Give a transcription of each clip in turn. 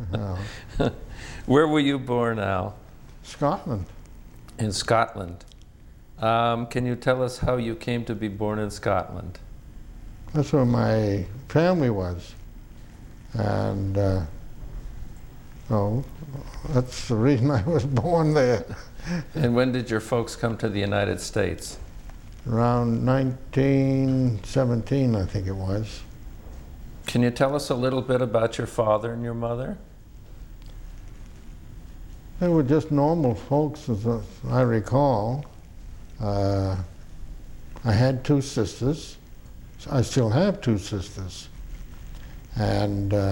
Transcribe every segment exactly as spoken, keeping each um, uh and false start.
no. Where were you born, Al? Scotland. In Scotland. Um, can you tell us how you came to be born in Scotland? That's where my family was. And uh, oh, that's the reason I was born there. And when did your folks come to the United States? Around nineteen seventeen, I think it was. Can you tell us a little bit about your father and your mother? They were just normal folks, as I recall. Uh, I had two sisters. I still have two sisters. And uh,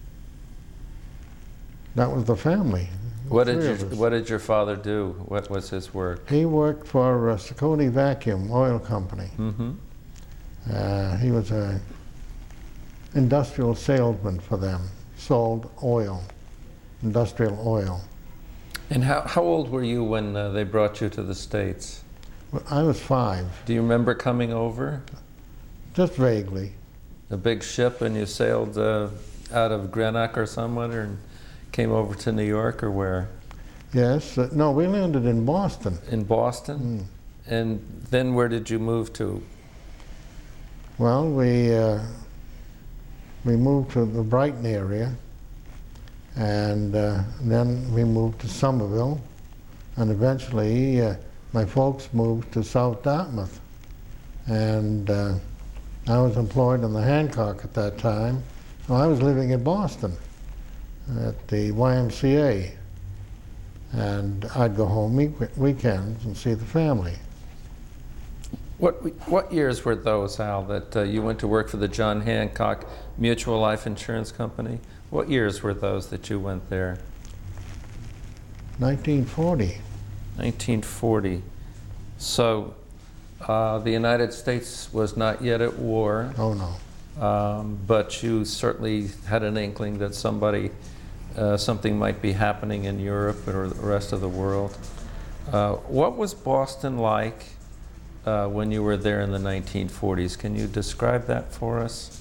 that was the family. What three did, of your, us. what did your father do? What was his work? He worked for uh, Seconi Vacuum Oil Company. Mm-hmm. Uh, he was a industrial salesman for them, sold oil, industrial oil. And how, how old were you when uh, they brought you to the States? Well, I was five, Do you remember coming over? just vaguely. A big ship, and you sailed uh, out of Greenock or somewhere and came over to New York, or where? Yes, uh, no, we landed in Boston. In Boston? Mm. And then where did you move to? Well, we uh, we moved to the Brighton area, and uh, then we moved to Somerville, and eventually uh, my folks moved to South Dartmouth, and uh, I was employed in the Hancock at that time. So I was living in Boston at the Y M C A, and I'd go home week weekends and see the family. What what years were those, Al, that uh, you went to work for the John Hancock Mutual Life Insurance Company? What years were those that you went there? nineteen forty. nineteen forty. So uh, the United States was not yet at war, Oh no. um, but you certainly had an inkling that somebody, uh, something might be happening in Europe or the rest of the world. Uh, what was Boston like uh, when you were there in the nineteen forties? Can you describe that for us?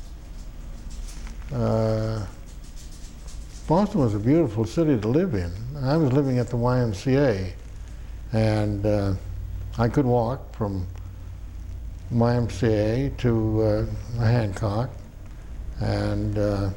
Uh, Boston was a beautiful city to live in. I was living at the Y M C A, and uh, I could walk from Y M C A to uh, Hancock, and uh,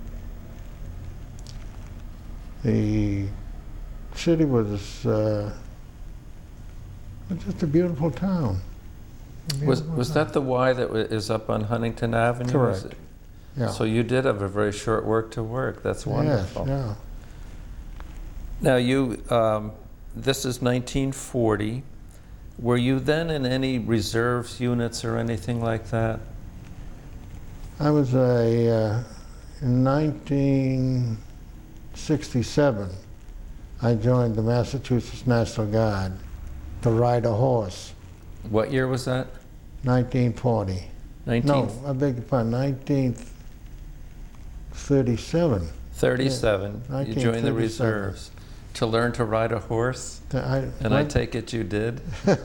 the city was uh, just a beautiful town. A Was beautiful was town. that the Y that wa- is up on Huntington Avenue? Correct. Is it- Yeah. So you did have a very short work to work. That's wonderful. Yes, yeah. Now you, um, this is nineteen forty. Were you then in any reserves units or anything like that? I was a, uh, in nineteen sixty-seven, I joined the Massachusetts National Guard to ride a horse. What year was that? nineteen forty. nineteen No, I beg your pardon, nineteen thirty-seven. thirty-seven. Yeah, You joined the nineteen thirty-seven. reserves to learn to ride a horse, I, and I went- take it you did.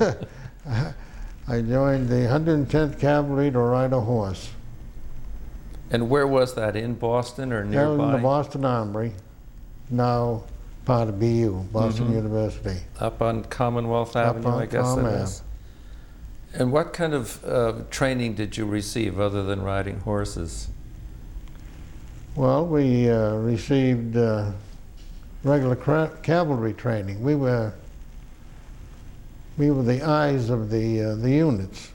I joined the one hundred tenth Cavalry to ride a horse. And where was that? In Boston or That was in the nearby? Boston Armory, now part of B U, Boston Mhm. University. Up on Commonwealth Up Avenue, on I guess Comm it Ave. is. And what kind of uh, training did you receive other than riding horses? Well, we uh, received uh, regular cra- cavalry training. We were we were the eyes of the uh, the units.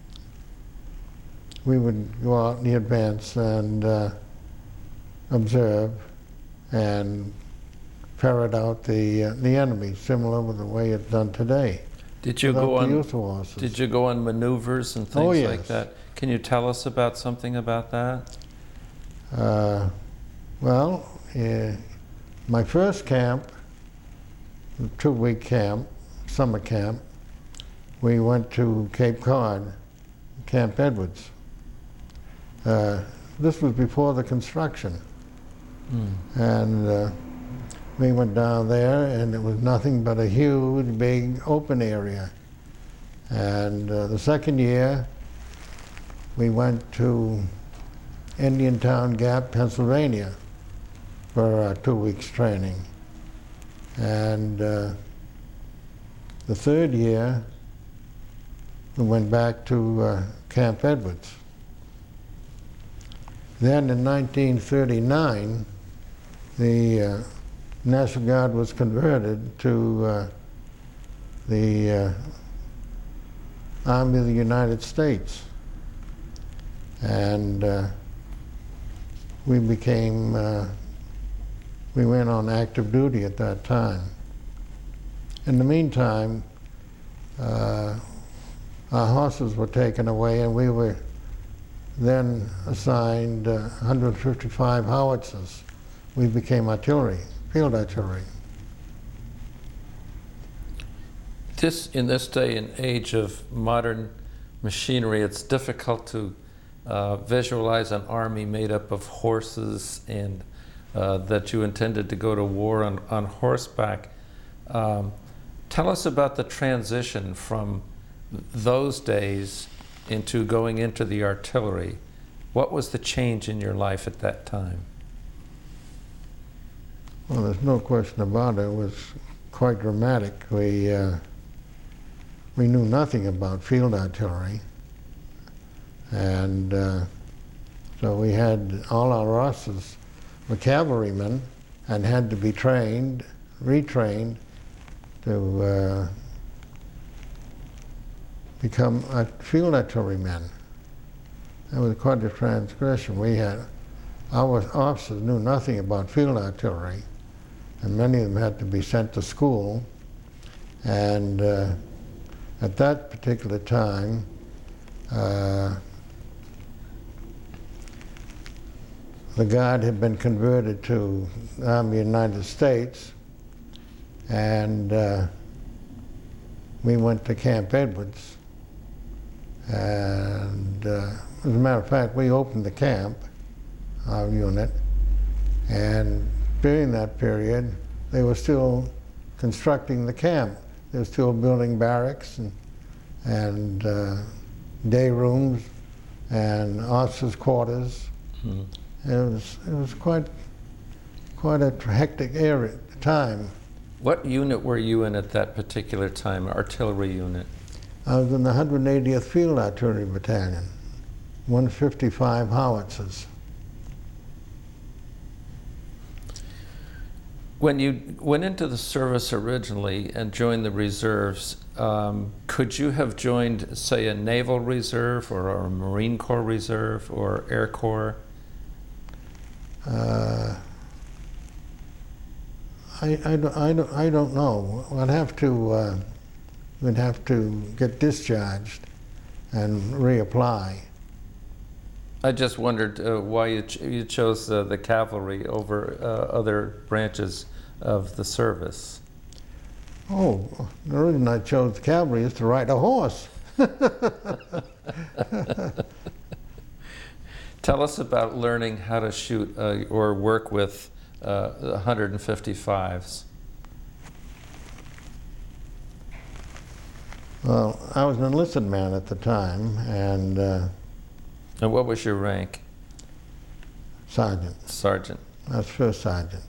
We would go out in the advance and uh, observe and ferret out the uh, the enemy, similar with the way it's done today. Did you without go the on? use of horses. Did you go on maneuvers and things Oh, like yes. that? Can you tell us about something about that? Uh, well, uh, my first camp, two-week camp, summer camp, we went to Cape Cod, Camp Edwards. Uh, this was before the construction. Mm. And uh, we went down there, and it was nothing but a huge, big, open area. And uh, the second year, we went to Indiantown Gap, Pennsylvania. for our two weeks training. And uh, the third year, we went back to uh, Camp Edwards. Then in nineteen thirty-nine, the uh, National Guard was converted to uh, the uh, Army of the United States. And uh, we became, uh, we went on active duty at that time. In the meantime, uh, our horses were taken away, and we were then assigned uh, one hundred fifty-five howitzers. We became artillery, field artillery. This, in this day and age of modern machinery, it's difficult to uh, visualize an army made up of horses, and uh, that you intended to go to war on, on horseback. Um, tell us about the transition from those days into going into the artillery. What was the change in your life at that time? Well, there's no question about it. It was quite dramatic. We, uh, we knew nothing about field artillery. And uh, so we had, all our horses were cavalrymen and had to be trained, retrained to uh, become a field artillerymen. That was quite a transgression. We had, our officers knew nothing about field artillery, and many of them had to be sent to school. And uh, at that particular time, uh, the Guard had been converted to the Army of the United States, and uh, we went to Camp Edwards. And uh, as a matter of fact, we opened the camp, our unit, and during that period, they were still constructing the camp. They were still building barracks and, and uh, day rooms and officers' quarters. Mm-hmm. It was, it was quite, quite a hectic area, time. What unit were you in at that particular time, artillery unit? I was in the one hundred eightieth Field Artillery Battalion, one fifty-five howitzers. When you went into the service originally and joined the reserves, um, could you have joined, say, a Naval Reserve or a Marine Corps Reserve or Air Corps? Uh, I, I, don't, I, don't, I don't know. I'd have to, uh, we'd have to get discharged and reapply. I just wondered uh, why you, ch you chose uh, the cavalry over uh, other branches of the service. Oh, the reason I chose the cavalry is to ride a horse. Tell us about learning how to shoot uh, or work with uh, one fifty-fives. Well, I was an enlisted man at the time, and uh, And what was your rank? sergeant. Sergeant. I was first sergeant.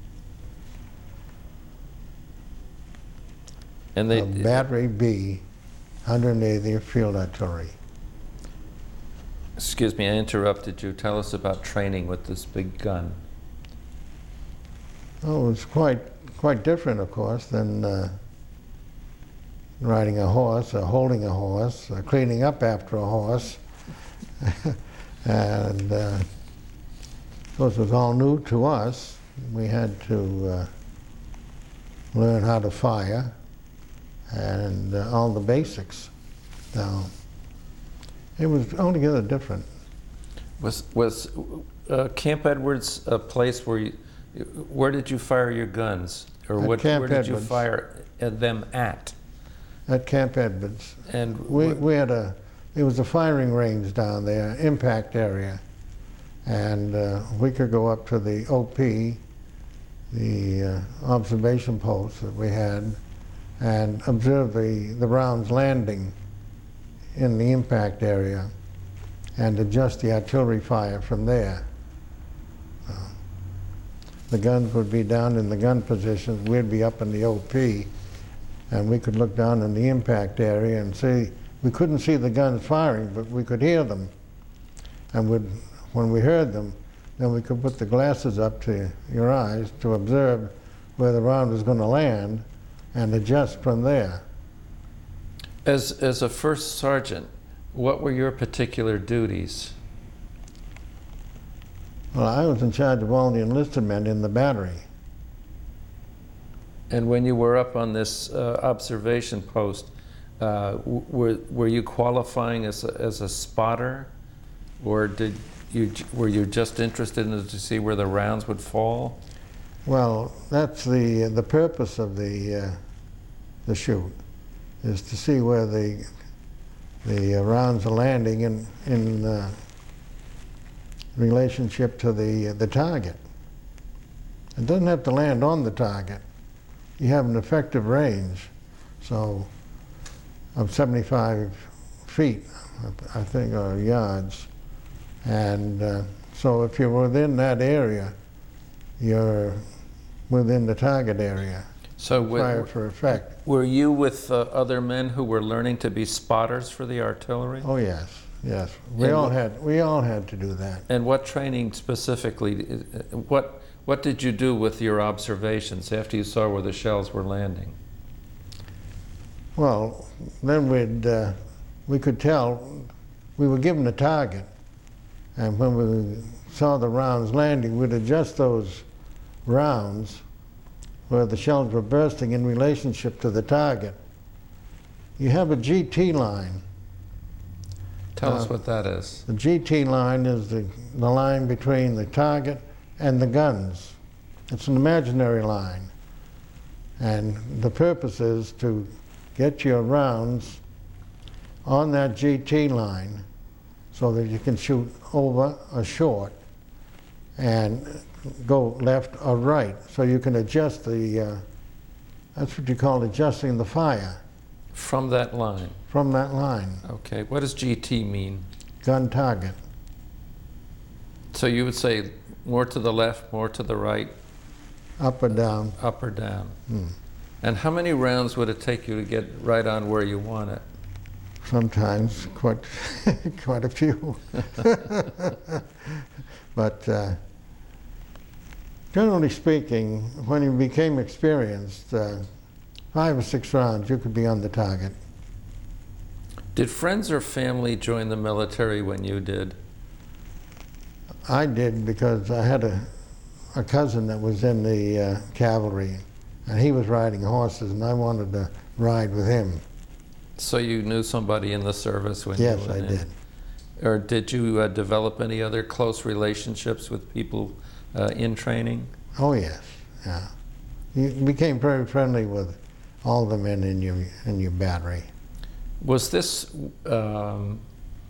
And they of Battery B, one hundred eightieth Field Artillery. Excuse me, I interrupted you. Tell us about training with this big gun. Oh, it was quite, quite different, of course, than uh, riding a horse, or holding a horse, or cleaning up after a horse. And uh, of course, it was all new to us. We had to uh, learn how to fire and uh, all the basics. Now, it was altogether different. Was was uh, Camp Edwards a place where you, where did you fire your guns, or At what? Camp Where did you Edwards. fire at them at? At Camp Edwards. And We, wh- we had a, it was a firing range down there, impact area. And uh, we could go up to the O P, the uh, observation post that we had, and observe the, the rounds landing in the impact area and adjust the artillery fire from there. Uh, the guns would be down in the gun positions, we'd be up in the O P, and we could look down in the impact area and see, we couldn't see the guns firing, but we could hear them. And we'd, when we heard them, then we could put the glasses up to your eyes to observe where the round was going to land and adjust from there. As, as a first sergeant, what were your particular duties? Well, I was in charge of all the enlisted men in the battery. And when you were up on this uh, observation post, uh, w were, were you qualifying as a, as a spotter? Or did you, were you just interested in to see where the rounds would fall? Well, that's the, the purpose of the, uh, the shoot, is to see where the, the uh, rounds are landing in, in uh, relationship to the, uh, the target. It doesn't have to land on the target. You have an effective range, so of seventy-five feet, I think, or yards. And uh, so if you're within that area, you're within the target area. So Fire were, for effect. were you with uh, other men who were learning to be spotters for the artillery? Oh yes, yes. We And all wh- had we all had to do that. And what training specifically, uh, what, what did you do with your observations after you saw where the shells were landing? Well, then we'd uh, we could tell, we were given a target, and when we saw the rounds landing, we'd adjust those rounds where the shells were bursting in relationship to the target. You have a G T line. Tell us Uh, what that is. The G T line is the, the line between the target and the guns. It's an imaginary line. And the purpose is to get your rounds on that G T line so that you can shoot over or short and go left or right. So you can adjust the, uh, that's what you call adjusting the fire From that line. from that line, Okay, what does G T mean? gun target. So you would say more to the left, more to the right, Up or down. up or down. Hmm. And how many rounds would it take you to get right on where you want it? Sometimes quite, quite a few. But uh, generally speaking, when you became experienced, uh, five or six rounds, you could be on the target. Did friends or family join the military when you did? I did because I had a, a cousin that was in the uh, cavalry, and he was riding horses, and I wanted to ride with him. So you knew somebody in the service when Yes, you went I in? did. Or did you uh, develop any other close relationships with people uh, in training? Oh yes, yeah. You became very friendly with all the men in your in your battery. Was this um,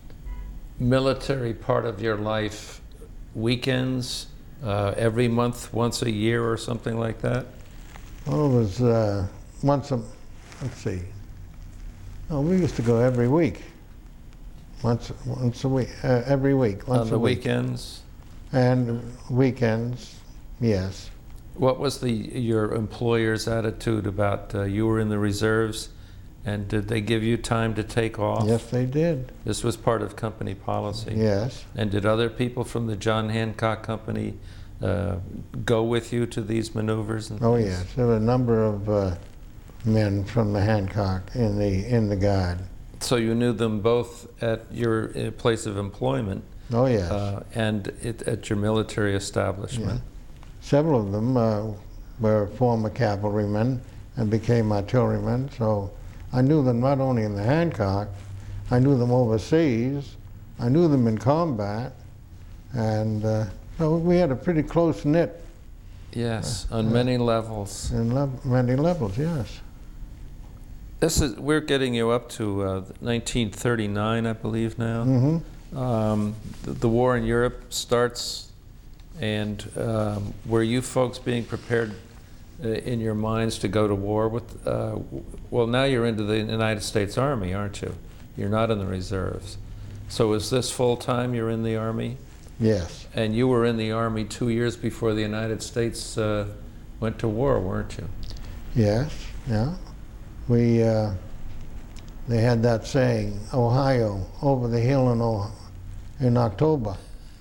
military part of your life weekends, uh, every month, once a year or something like that? Well, it was uh, once a, let's see. Oh, we used to go every week. Once, once a week, uh, every week, once On a the week. weekends? And weekends, yes. What was the your employer's attitude about uh, you were in the reserves, and did they give you time to take off? Yes, they did. This was part of company policy. Yes. And did other people from the John Hancock Company uh, go with you to these maneuvers? And Oh, things? yes. There were a number of uh, men from the Hancock in the in the Guard. So you knew them both at your uh, place of employment Oh, yes. uh, and it, at your military establishment. Several of them uh, were former cavalrymen and became artillerymen, so I knew them not only in the Hancock, I knew them overseas, I knew them in combat, and uh, so we had a pretty close-knit Yes, on many levels. in le many levels, yes. This is, we're getting you up to uh, nineteen thirty-nine, I believe now. Mm-hmm. Um, the, the war in Europe starts, and um, were you folks being prepared uh, in your minds to go to war with, uh, well, now you're into the United States Army, aren't you? You're not in the reserves. So is this full time you're in the Army? Yes. And you were in the Army two years before the United States uh, went to war, weren't you? Yes, yeah. We, uh, they had that saying, Ohio, over the hill in, o in October.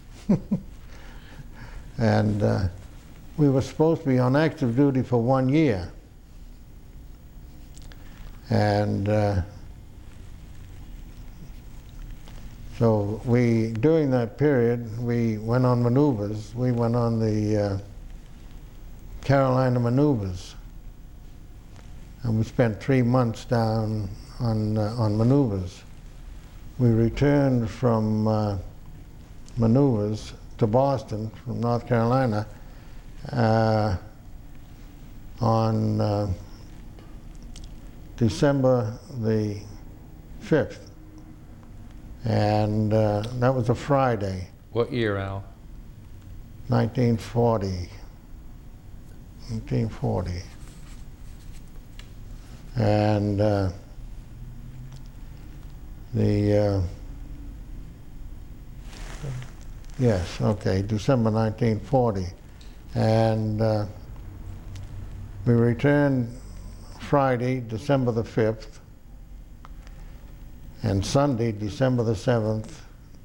And uh, we were supposed to be on active duty for one year. And uh, so we, during that period, we went on maneuvers. We went on the uh, Carolina maneuvers. And we spent three months down on, uh, on maneuvers. We returned from uh, maneuvers to Boston from North Carolina uh, on uh, December the fifth. And uh, that was a Friday. What year, Al? nineteen forty. nineteen forty. And uh, the, uh, yes, okay, December nineteen forty. And uh, we returned Friday, December the fifth, and Sunday, December the seventh,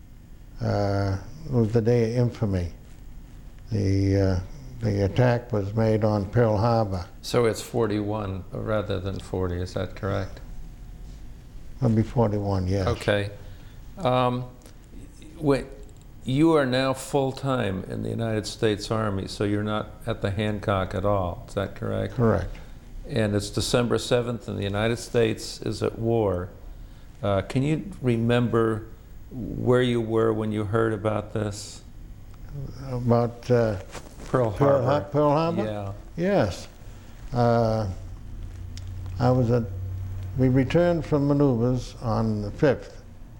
uh, was the day of infamy. The, uh, the attack was made on Pearl Harbor. So it's forty-one rather than forty, is that correct? It'll be forty-one, yes. Okay. Um, wait, you are now full-time in the United States Army, so you're not at the Hancock at all, is that correct? Correct. And it's December seventh and the United States is at war. Uh, can you remember where you were when you heard about this? About uh, Pearl Pearl, Harbor. Har- Pearl Harbor? Yeah. Yes. Uh, I was at, we returned from maneuvers on the fifth,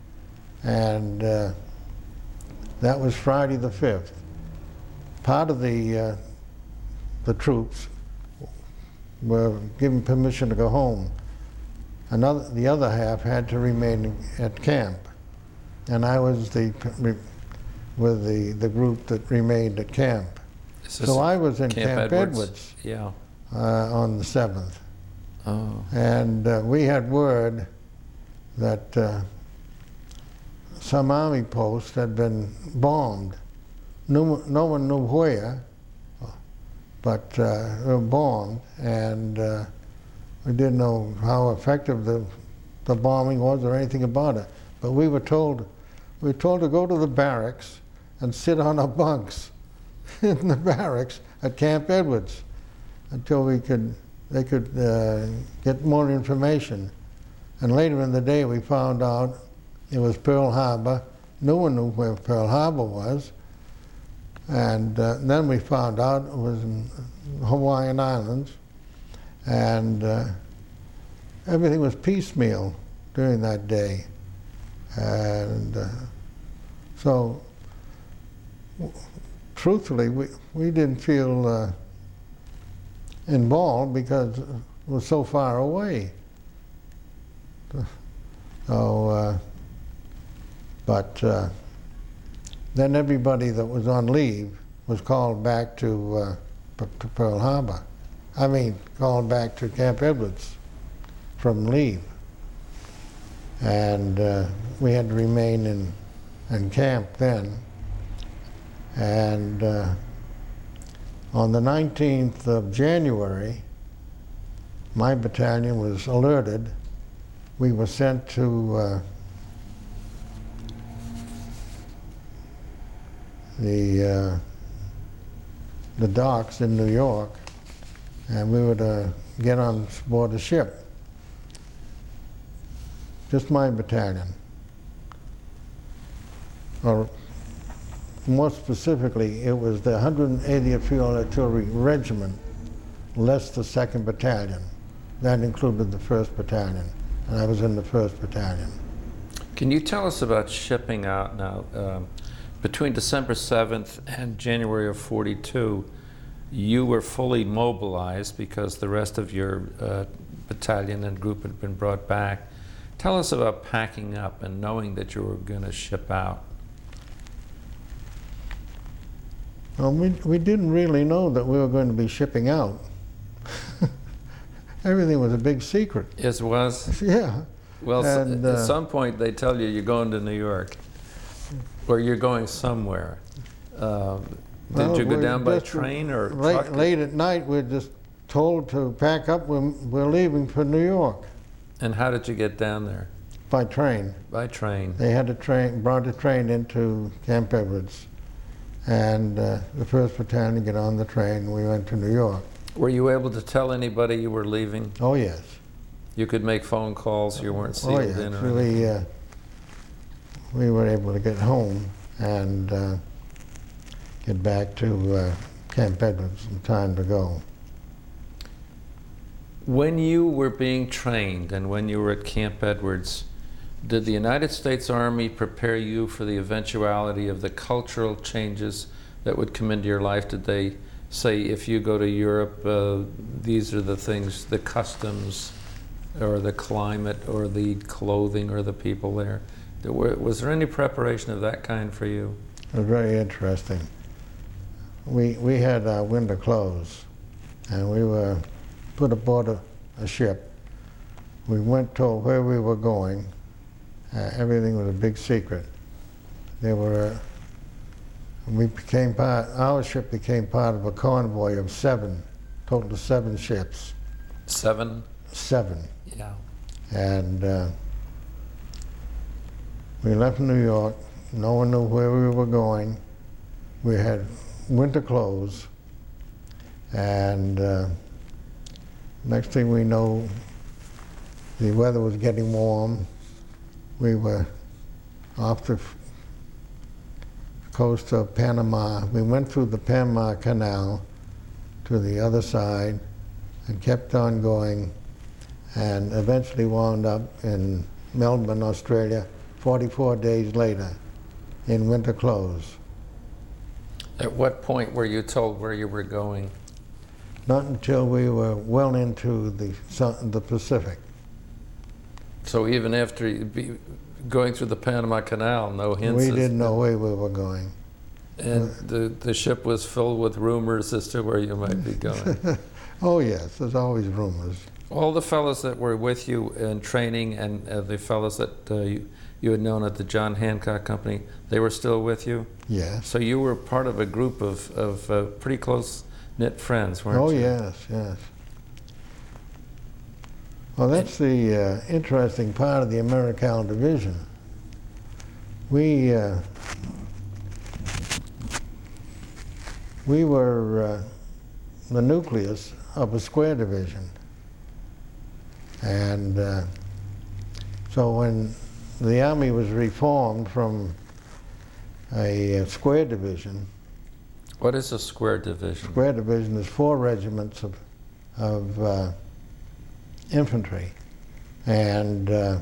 and uh, that was Friday the fifth. Part of the, uh, the troops were given permission to go home. Another, the other half had to remain at camp, and I was the with the the group that remained at camp. Is this So I was in Camp Camp Edwards? Edwards, Yeah. uh, on the seventh, Oh. and uh, we had word that uh, some army post had been bombed. No, no one knew where, but uh, they were bombed, and uh, we didn't know how effective the, the bombing was or anything about it. But we were told, we were told to go to the barracks and sit on our bunks in the barracks at Camp Edwards until we could, they could uh, get more information. And later in the day, we found out it was Pearl Harbor. No one knew where Pearl Harbor was. And uh, then we found out it was in Hawaiian Islands. And uh, everything was piecemeal during that day. And uh, so, truthfully, we, we didn't feel uh, involved because it was so far away. So, uh, but uh, then everybody that was on leave was called back to, uh, to Pearl Harbor. I mean, called back to Camp Edwards from leave. And uh, we had to remain in, in camp then. And uh, on the nineteenth of January, my battalion was alerted. We were sent to uh, the, uh, the docks in New York, and we were to get on board a ship. Just my battalion. Or more specifically, it was the one hundred eightieth Field Artillery Regiment, less the second Battalion. That included the first Battalion, and I was in the first Battalion. Can you tell us about shipping out now? Um, between December seventh and January of forty-two, you were fully mobilized because the rest of your uh, battalion and group had been brought back. Tell us about packing up and knowing that you were going to ship out. Well, we, we didn't really know that we were going to be shipping out. Everything was a big secret. Yes, it was? Yeah. Well, And, s- uh, at some point they tell you you're going to New York, or you're going somewhere. Um, did Well, you go we down by just- train or late, truck? late at night, we're just told to pack up. We're, we're leaving for New York And how did you get down there? by train. By train. They had a train, brought a train into Camp Edwards, and uh, the first battalion to get on the train. We went to New York. Were you able to tell anybody you were leaving? Oh yes. You could make phone calls. You weren't sealed Oh yes. in. Or We uh, we were able to get home and uh, get back to uh, Camp Edwards in time to go. When you were being trained and when you were at Camp Edwards, did the United States Army prepare you for the eventuality of the cultural changes that would come into your life? Did they say, if you go to Europe, uh, these are the things, the customs, or the climate, or the clothing, or the people there? There were, was there any preparation of that kind for you? It was very interesting. We we had our winter clothes, and we were put aboard a, a ship. We weren't told where we were going. Uh, everything was a big secret. There were, uh, we became part, our ship became part of a convoy of seven, total of seven ships. Seven? Seven. Yeah. And uh, we left New York. No one knew where we were going. We had winter clothes. And uh, next thing we know, the weather was getting warm. We were off the coast of Panama. We went through the Panama Canal to the other side and kept on going, and eventually wound up in Melbourne, Australia, forty-four days later, in winter clothes. At what point were you told where you were going? Not until we were well into the, Sun- the Pacific. So even after you be going through the Panama Canal, no hints? We as didn't to- know where we were going. And the, the ship was filled with rumors as to where you might be going. Oh yes, there's always rumors. All the fellows that were with you in training and uh, the fellows that uh, you, you had known at the John Hancock Company, they were still with you? Yes. So you were part of a group of, of uh, pretty close-knit friends, weren't Oh you? yes, yes. Well, that's the uh, interesting part of the Americal Division. We uh, we were uh, the nucleus of a square division, and uh, so when the Army was reformed from a, uh square division, What is a square division? square division is four regiments of of uh, infantry and uh,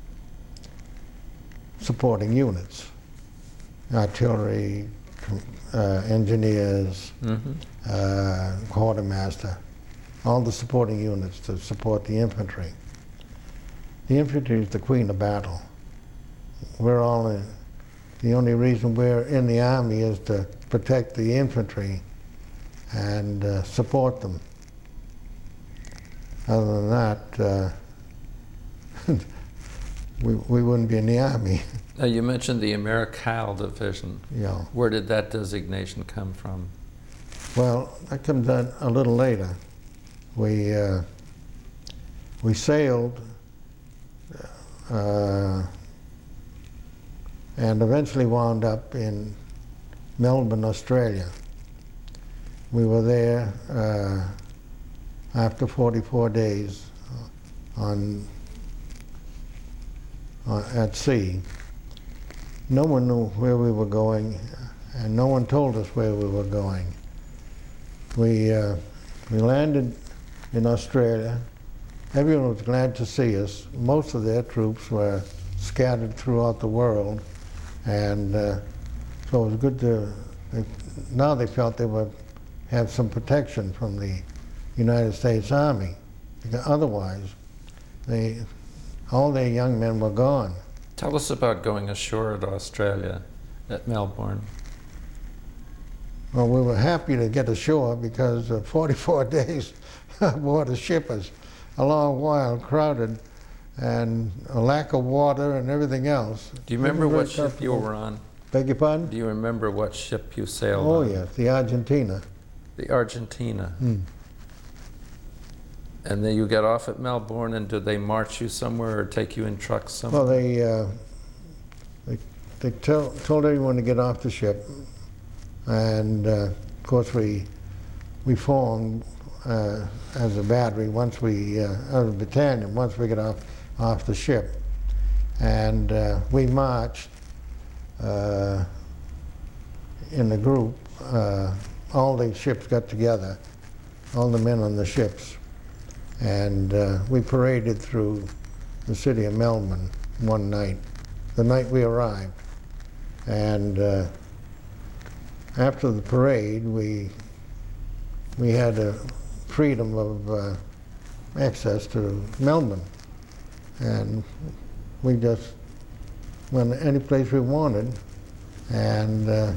supporting units, artillery, uh, engineers, Mm-hmm. uh, quartermaster, all the supporting units to support the infantry. The infantry is the queen of battle. We're all in, the only reason we're in the Army is to protect the infantry and uh, support them. Other than that, uh, we, we wouldn't be in the Army. Now you mentioned the Americal Division. You know. Where did that designation come from? Well, that comes out a little later. We uh, we sailed uh, and eventually wound up in Melbourne, Australia. We were there uh, after forty-four days on, on at sea. No one knew where we were going, and no one told us where we were going. We, uh, we landed in Australia. Everyone was glad to see us. Most of their troops were scattered throughout the world, and uh, so it was good to, they, now they felt they would have some protection from the United States Army, because otherwise they, all their young men were gone. Tell us about going ashore at Australia, at Melbourne. Well, we were happy to get ashore because uh, forty-four days aboard a ship is a long while, crowded, and a lack of water and everything else. Do you remember Very what ship you comfortable. were on? Beg your pardon? Do you remember what ship you sailed Oh, on? yes, the Argentina. The Argentina. Mm. And then you got off at Melbourne, and did they march you somewhere or take you in trucks somewhere? Well, they, uh, they, they tell, told everyone to get off the ship, and uh, of course we, we formed uh, as a battery once we, uh, as a battalion, once we got off, off the ship. And uh, we marched uh, in the group. Uh, all the ships got together, all the men on the ships, and uh, we paraded through the city of Melbourne one night, the night we arrived. And uh, after the parade, we we had a freedom of uh, access to Melbourne, and we just went any place we wanted, and uh,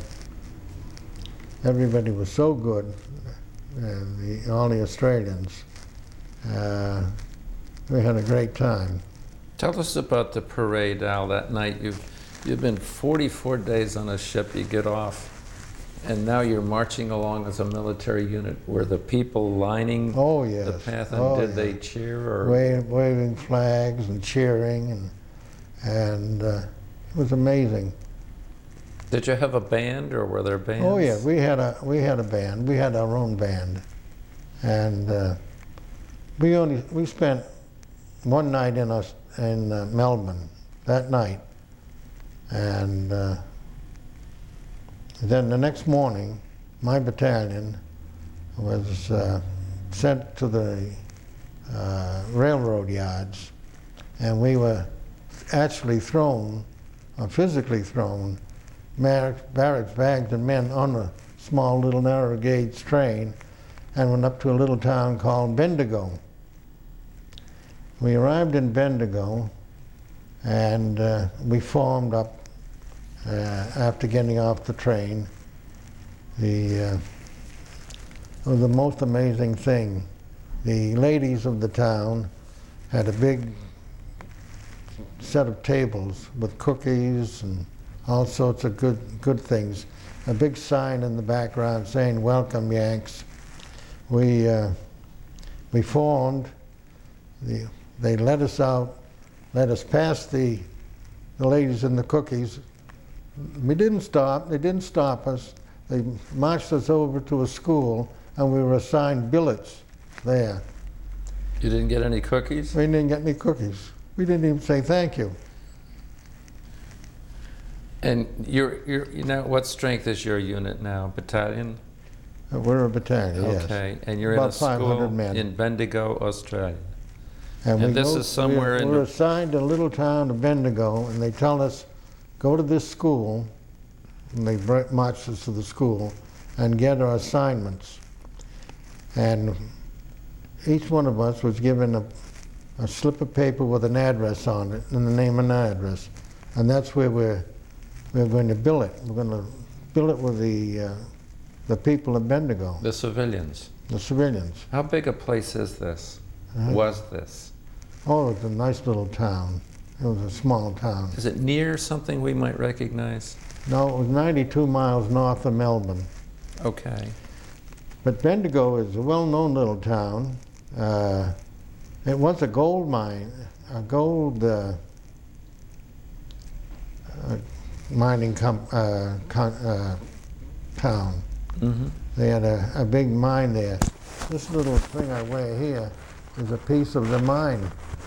everybody was so good, and the, all the Australians. Uh, we had a great time. Tell us about the parade, Al, that night. You've, you've been forty-four days on a ship, you get off, and now you're marching along as a military unit. Were the people lining Oh, yes. the path, and Oh, did yeah. they cheer? Or? Wa- waving flags and cheering, and, and uh, it was amazing. Did you have a band, or were there bands? Oh yeah, we had a we had a band. We had our own band, and uh, we only we spent one night in us in uh, Melbourne that night, and uh, then the next morning, my battalion was uh, sent to the uh, railroad yards, and we were actually thrown, or physically thrown, barracks, barracks, bags, and men on a small little narrow gauge train, and went up to a little town called Bendigo. We arrived in Bendigo, and uh, we formed up uh, after getting off the train. The, uh, it was the most amazing thing. The ladies of the town had a big set of tables with cookies and all sorts of good, good things. A big sign in the background saying, "Welcome, Yanks." We, uh, we formed, the, they let us out, let us pass the, the ladies and the cookies. We didn't stop, they didn't stop us. They marched us over to a school, and we were assigned billets there. You didn't get any cookies? We didn't get any cookies. We didn't even say thank you. And you're, you're, you know, what strength is your unit now? Battalion? Uh, We're a battalion, yes. Okay, and you're About in a five hundred school men. in Bendigo, Australia. And, And we this go- is somewhere we're, in We're the- assigned to a little town of Bendigo, and they tell us, go to this school, and they br- march us to the school, and get our assignments. And each one of us was given a, a slip of paper with an address on it, and the name and address. And that's where we're, we're going to bill it. We're going to bill it with the, uh, the people of Bendigo, The civilians. the civilians. How big a place is this? Uh-huh. Was this? Oh, it's a nice little town. It was a small town. Is it near something we might recognize? No, it was ninety-two miles north of Melbourne. Okay. But Bendigo is a well-known little town. Uh, it was a gold mine, a gold uh, uh, mining com- uh, con- uh, town. Mm-hmm. They had a, a big mine there. This little thing I wear here is a piece of the mine.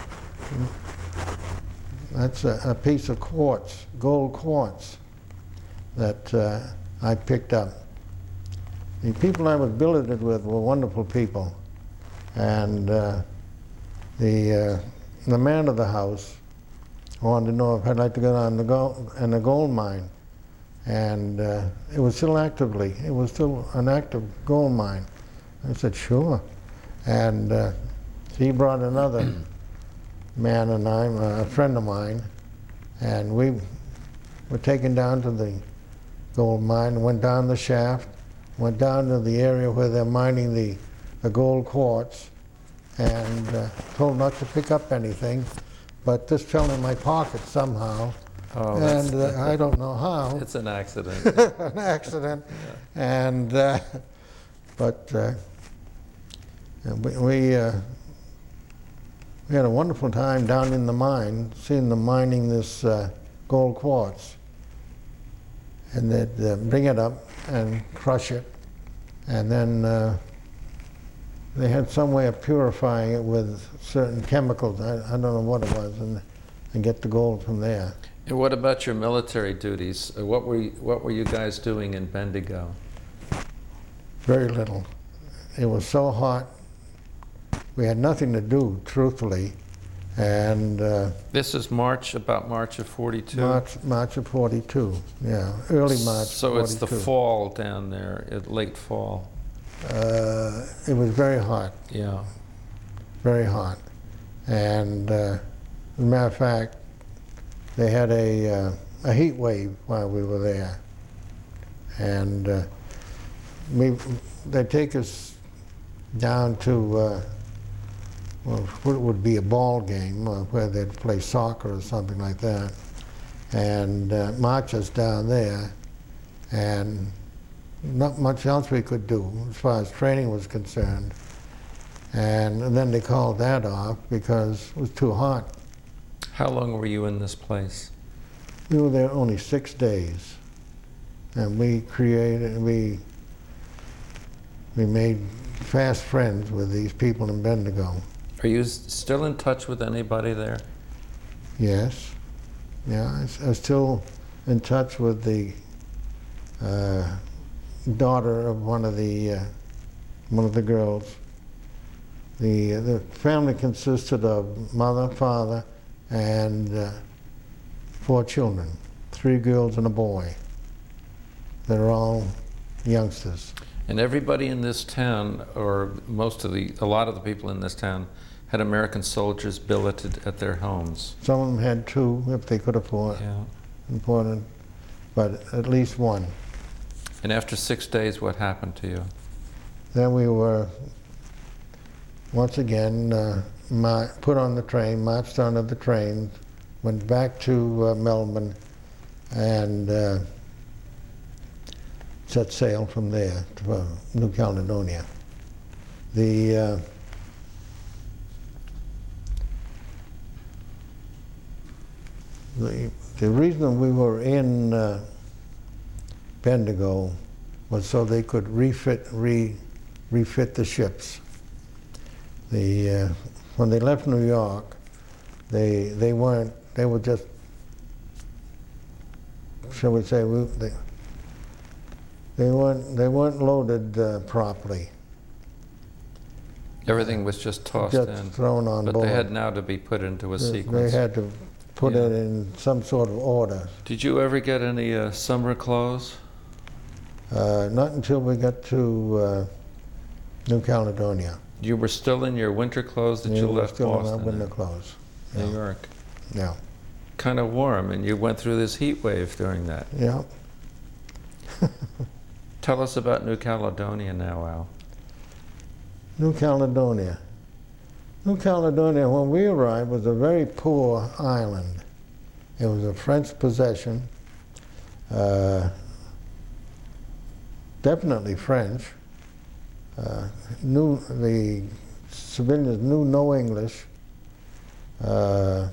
That's a, a piece of quartz, gold quartz, that uh, I picked up. The people I was billeted with were wonderful people. And uh, the, uh, the man of the house wanted to know if I'd like to go down the gold, in the gold mine. And uh, it was still actively, it was still an active gold mine. I said, sure. And uh, he brought another man and I, a friend of mine, and we were taken down to the gold mine, went down the shaft, went down to the area where they're mining the, the gold quartz, and uh, told not to pick up anything, but this fell in my pocket somehow, Oh, that's- and uh, I don't know how. It's an accident. An accident, and uh, but uh, we we, uh, we had a wonderful time down in the mine, seeing them mining this uh, gold quartz, and they'd uh, bring it up and crush it, and then uh, they had some way of purifying it with certain chemicals. I, I don't know what it was, and and get the gold from there. And what about your military duties? Uh, What were you, what were you guys doing in Bendigo? Very little. It was so hot. We had nothing to do, truthfully, and uh, This is March, about March of forty-two? March, March of forty-two. Yeah, early March. So it's the forty-two. fall down there, uh, late fall. Uh, it was very hot, Yeah. very hot, and uh, as a matter of fact, they had a uh, a heat wave while we were there, and uh, we they take us down to uh, well, what would be a ball game uh, where they'd play soccer or something like that, and uh, march us down there, and not much else we could do as far as training was concerned. And then they called that off because it was too hot. How long were you in this place? We were there only six days, and we created, we, we made fast friends with these people in Bendigo. Are you s- still in touch with anybody there? Yes, yeah, I s- I'm still in touch with the uh, daughter of one of the uh, one of the girls. The the family consisted of mother, father, and uh, four children, three girls and a boy. They're all youngsters. And everybody in this town, or most of the, a lot of the people in this town, had American soldiers billeted at their homes. Some of them had two, if they could afford Yeah. important, but at least one. And after six days, what happened to you? Then we were once again uh, mar- put on the train, marched onto the train, went back to uh, Melbourne, and uh, set sail from there to uh, New Caledonia. The uh, the the reason we were in uh, Bendigo was so they could refit re refit the ships. The uh, when they left New York, they they weren't they were just, shall we say, we, they they weren't they weren't loaded uh, properly. Everything was just tossed Just in. thrown on But board. they had now to be put into a They- sequence. They had to put Yeah. it in some sort of order. Did you ever get any uh, summer clothes? Uh, not until we got to uh, New Caledonia. You were still in your winter clothes that We you were left still in our Boston winter in, clothes. New Yeah. York. Yeah. Kind of warm, and you went through this heat wave during that. Yeah. Tell us about New Caledonia now, Al. New Caledonia. New Caledonia, when we arrived, was a very poor island. It was a French possession, uh, definitely French. Uh, knew the civilians knew no English. Uh,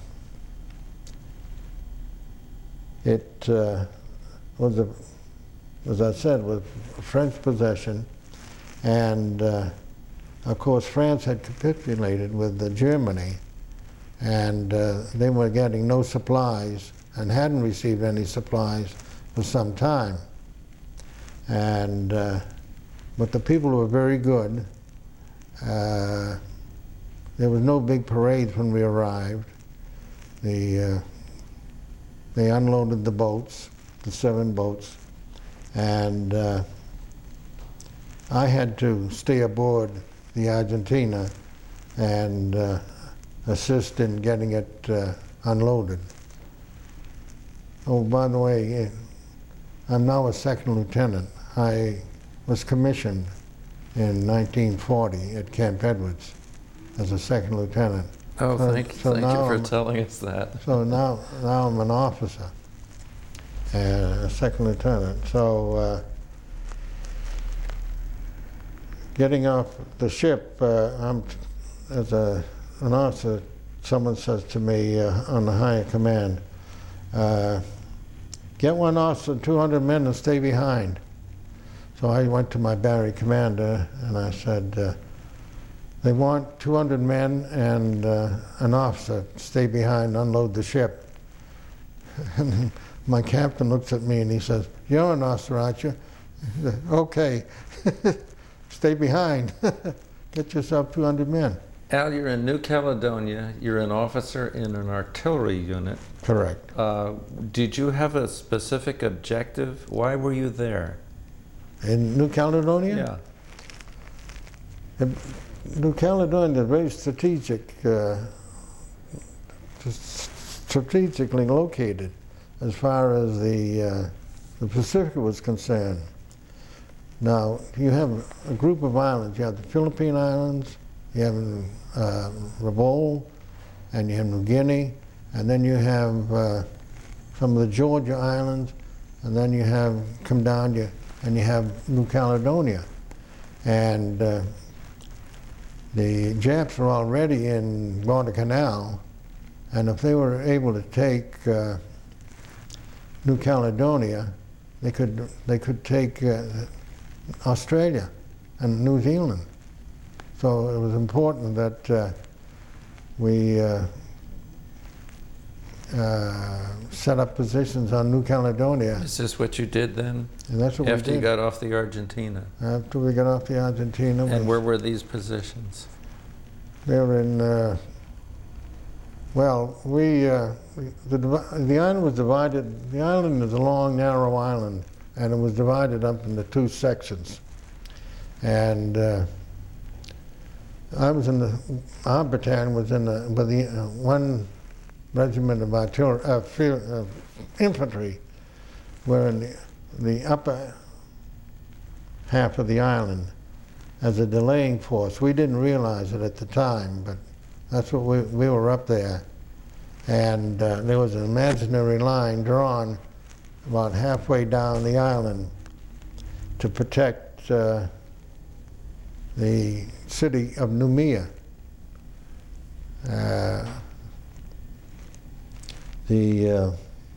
it uh, was a, as I said, was a French possession, and uh, of course France had capitulated with uh, Germany, and uh, they were getting no supplies and hadn't received any supplies for some time. And uh, but the people were very good. Uh, there was no big parades when we arrived. The uh, they unloaded the boats, the seven boats, and uh, I had to stay aboard the Argentina and uh, assist in getting it uh, unloaded. Oh, by the way, I'm now a second lieutenant. I was commissioned in nineteen forty at Camp Edwards as a second lieutenant. Oh, So- thank, so thank now you for I'm- telling us that. So now, now I'm an officer, and a second lieutenant. So uh, getting off the ship, uh, I'm as a an officer. Someone says to me uh, on the higher command, uh, "Get one officer, two hundred men, and stay behind." So I went to my battery commander and I said, uh, "They want two hundred men and uh, an officer stay behind, unload the ship." And my captain looks at me and he says, "You're an officer, aren't you?" I said, "Okay, stay behind. Get yourself two hundred men." Al, you're in New Caledonia. You're an officer in an artillery unit. Correct. Uh, did you have a specific objective? Why were you there? In New Caledonia? Yeah. New Caledonia is very strategic, uh, strategically located as far as the, uh, the Pacific was concerned. Now, you have a group of islands. You have the Philippine Islands, you have uh, Rabaul, and you have New Guinea, and then you have uh, some of the Georgia Islands, and then you have, come down, you, and you have New Caledonia. And uh, the Japs are already in Guadalcanal, and if they were able to take uh, New Caledonia, they could, they could take uh, Australia and New Zealand. So it was important that uh, we uh, uh, set up positions on New Caledonia. Is this what you did then? And that's what After we you did. got off the Argentina? After we got off the Argentina. And we- where were these positions? They were in, uh, well, we, uh, the, divi- the island was divided, the island is a long, narrow island, and it was divided up into two sections. And uh, I was in the, our battalion was in the, with the uh, one regiment of artillery, uh, field, uh, infantry, were in the, the upper half of the island as a delaying force. We didn't realize it at the time, but that's what we, we were up there. And uh, there was an imaginary line drawn about halfway down the island to protect uh, the city of Noumea. Uh, the uh,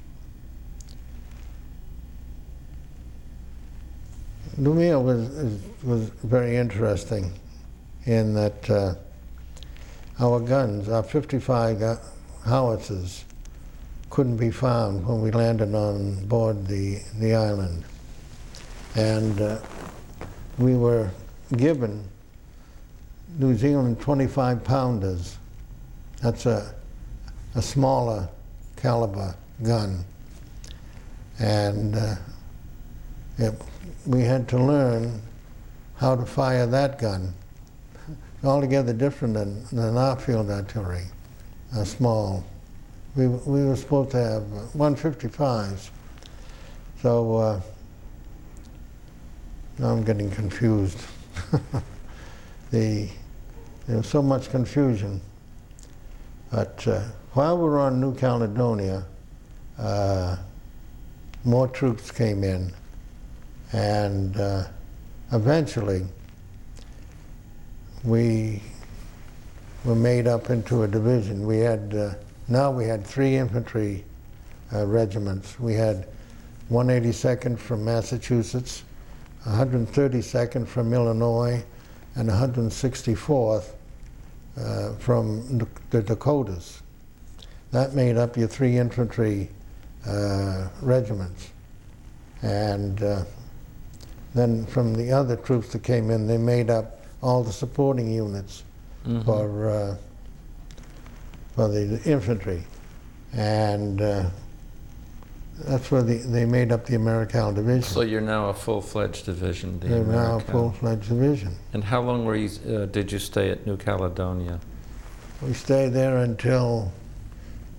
Noumea was, is, was very interesting in that uh, our guns, our fifty-five gu- howitzers, couldn't be found when we landed on board the, the island. And uh, we were given New Zealand twenty-five pounders. That's a, a smaller caliber gun. And uh, it, we had to learn how to fire that gun. It's altogether different than, than our field artillery, uh, small. We, we were supposed to have one fifty-fives. So uh, now I'm getting confused. the, there was so much confusion. But uh, while we were on New Caledonia, uh, more troops came in. And uh, eventually, we were made up into a division. We had, uh, now we had three infantry uh, regiments. We had one eighty-second from Massachusetts, one hundred thirty-second from Illinois, and one hundred sixty-fourth uh, from the Dakotas. That made up your three infantry uh, regiments. And uh, then from the other troops that came in, they made up all the supporting units mm-hmm. for uh, for the infantry, and uh, that's where the, they made up the Americal Division. So you're now a full-fledged division. The They're now a Americal. full-fledged division. And how long were you? Uh, did you stay at New Caledonia? We stayed there until,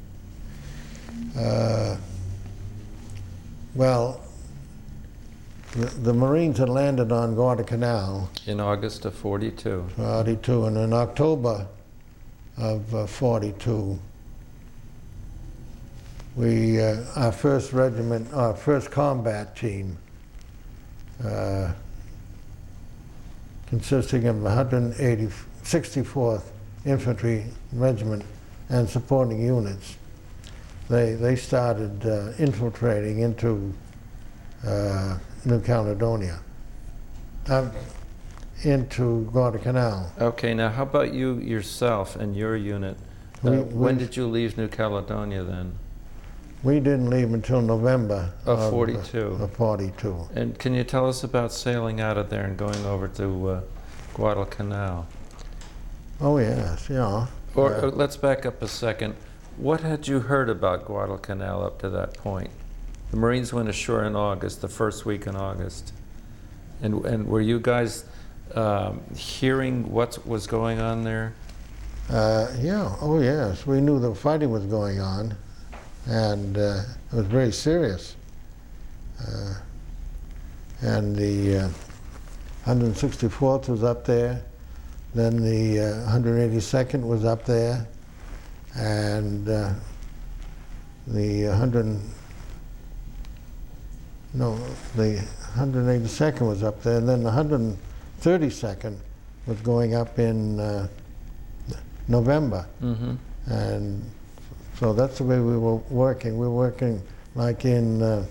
uh, well, the, the Marines had landed on Guadalcanal, In August of forty-two. forty-two, and in October of uh, forty-two, we, uh, our first regiment, our first combat team, uh, consisting of one hundred sixty-fourth Infantry Regiment and supporting units, they, they started uh, infiltrating into uh, New Caledonia, uh, into Guadalcanal. Okay, now how about you yourself and your unit? Uh, We- when we- did you leave New Caledonia then? We didn't leave until November Of forty-two. Of forty-two. And can you tell us about sailing out of there and going over to uh, Guadalcanal? Oh yes, yeah. Or Uh, uh, let's back up a second. What had you heard about Guadalcanal up to that point? The Marines went ashore in August, the first week in August. And, and were you guys um, hearing what was going on there? Uh, yeah, oh yes, we knew the fighting was going on, and uh, it was very serious. Uh, and the uh, one hundred sixty-fourth was up there, then the uh, one hundred eighty-second was up there, and uh, the one hundred, no, the one hundred eighty-second was up there, and then the one hundred thirty-second was going up in uh, November. Mm-hmm. And so that's the way we were working. We were working like in uh,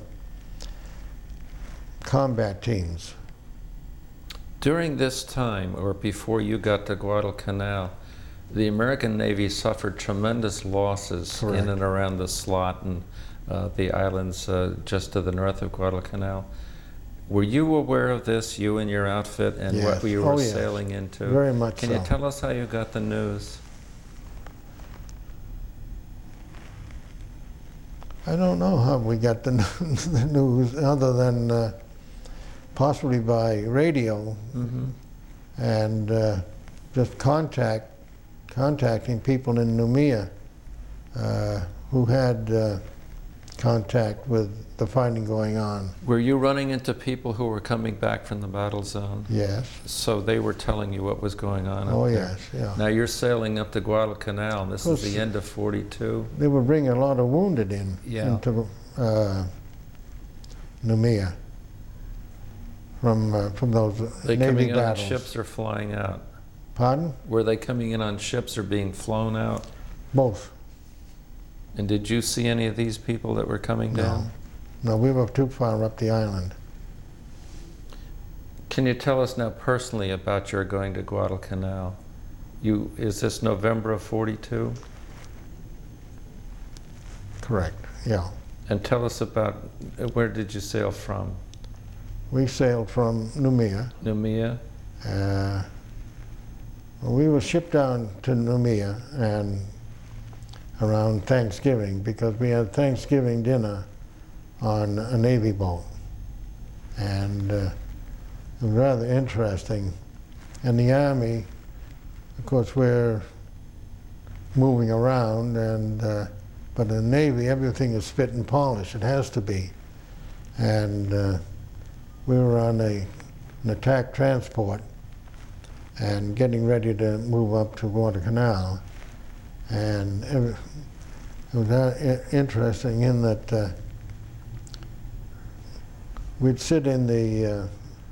combat teams. During this time, or before you got to Guadalcanal, the American Navy suffered tremendous losses Correct. in and around the slot and uh, the islands uh, just to the north of Guadalcanal. Were you aware of this, you and your outfit, and Yes. what you were Oh, yes. sailing into? Very much Can so. you tell us how you got the news? I don't know how we got the, the news other than uh, possibly by radio Mm-hmm. and uh, just contact, contacting people in Noumea uh, who had uh, contact with the fighting going on. Were you running into people who were coming back from the battle zone? Yes. So they were telling you what was going on up Oh there? yes, yeah. Now you're sailing up to Guadalcanal, and this is Course. the end of forty-two. They were bringing a lot of wounded in Yeah. into uh, Noumea from uh, from those They Navy coming in on battles. ships or flying out? Pardon? Were they coming in on ships or being flown out? Both. And did you see any of these people that were coming down? No. No, we were too far up the island. Can you tell us now personally about your going to Guadalcanal? You, is this November of forty-two? Correct. Yeah. And tell us about, uh, where did you sail from? We sailed from Noumea. Noumea? Uh, we were shipped down to Noumea and around Thanksgiving because we had Thanksgiving dinner on a Navy boat. And uh, it was rather interesting. In the Army, of course, we're moving around, and uh, but in the Navy, everything is fit and polished. It has to be. And uh, we were on a, an attack transport and getting ready to move up to Guadalcanal. And every, it was uh, i- interesting in that uh, we'd sit in the uh,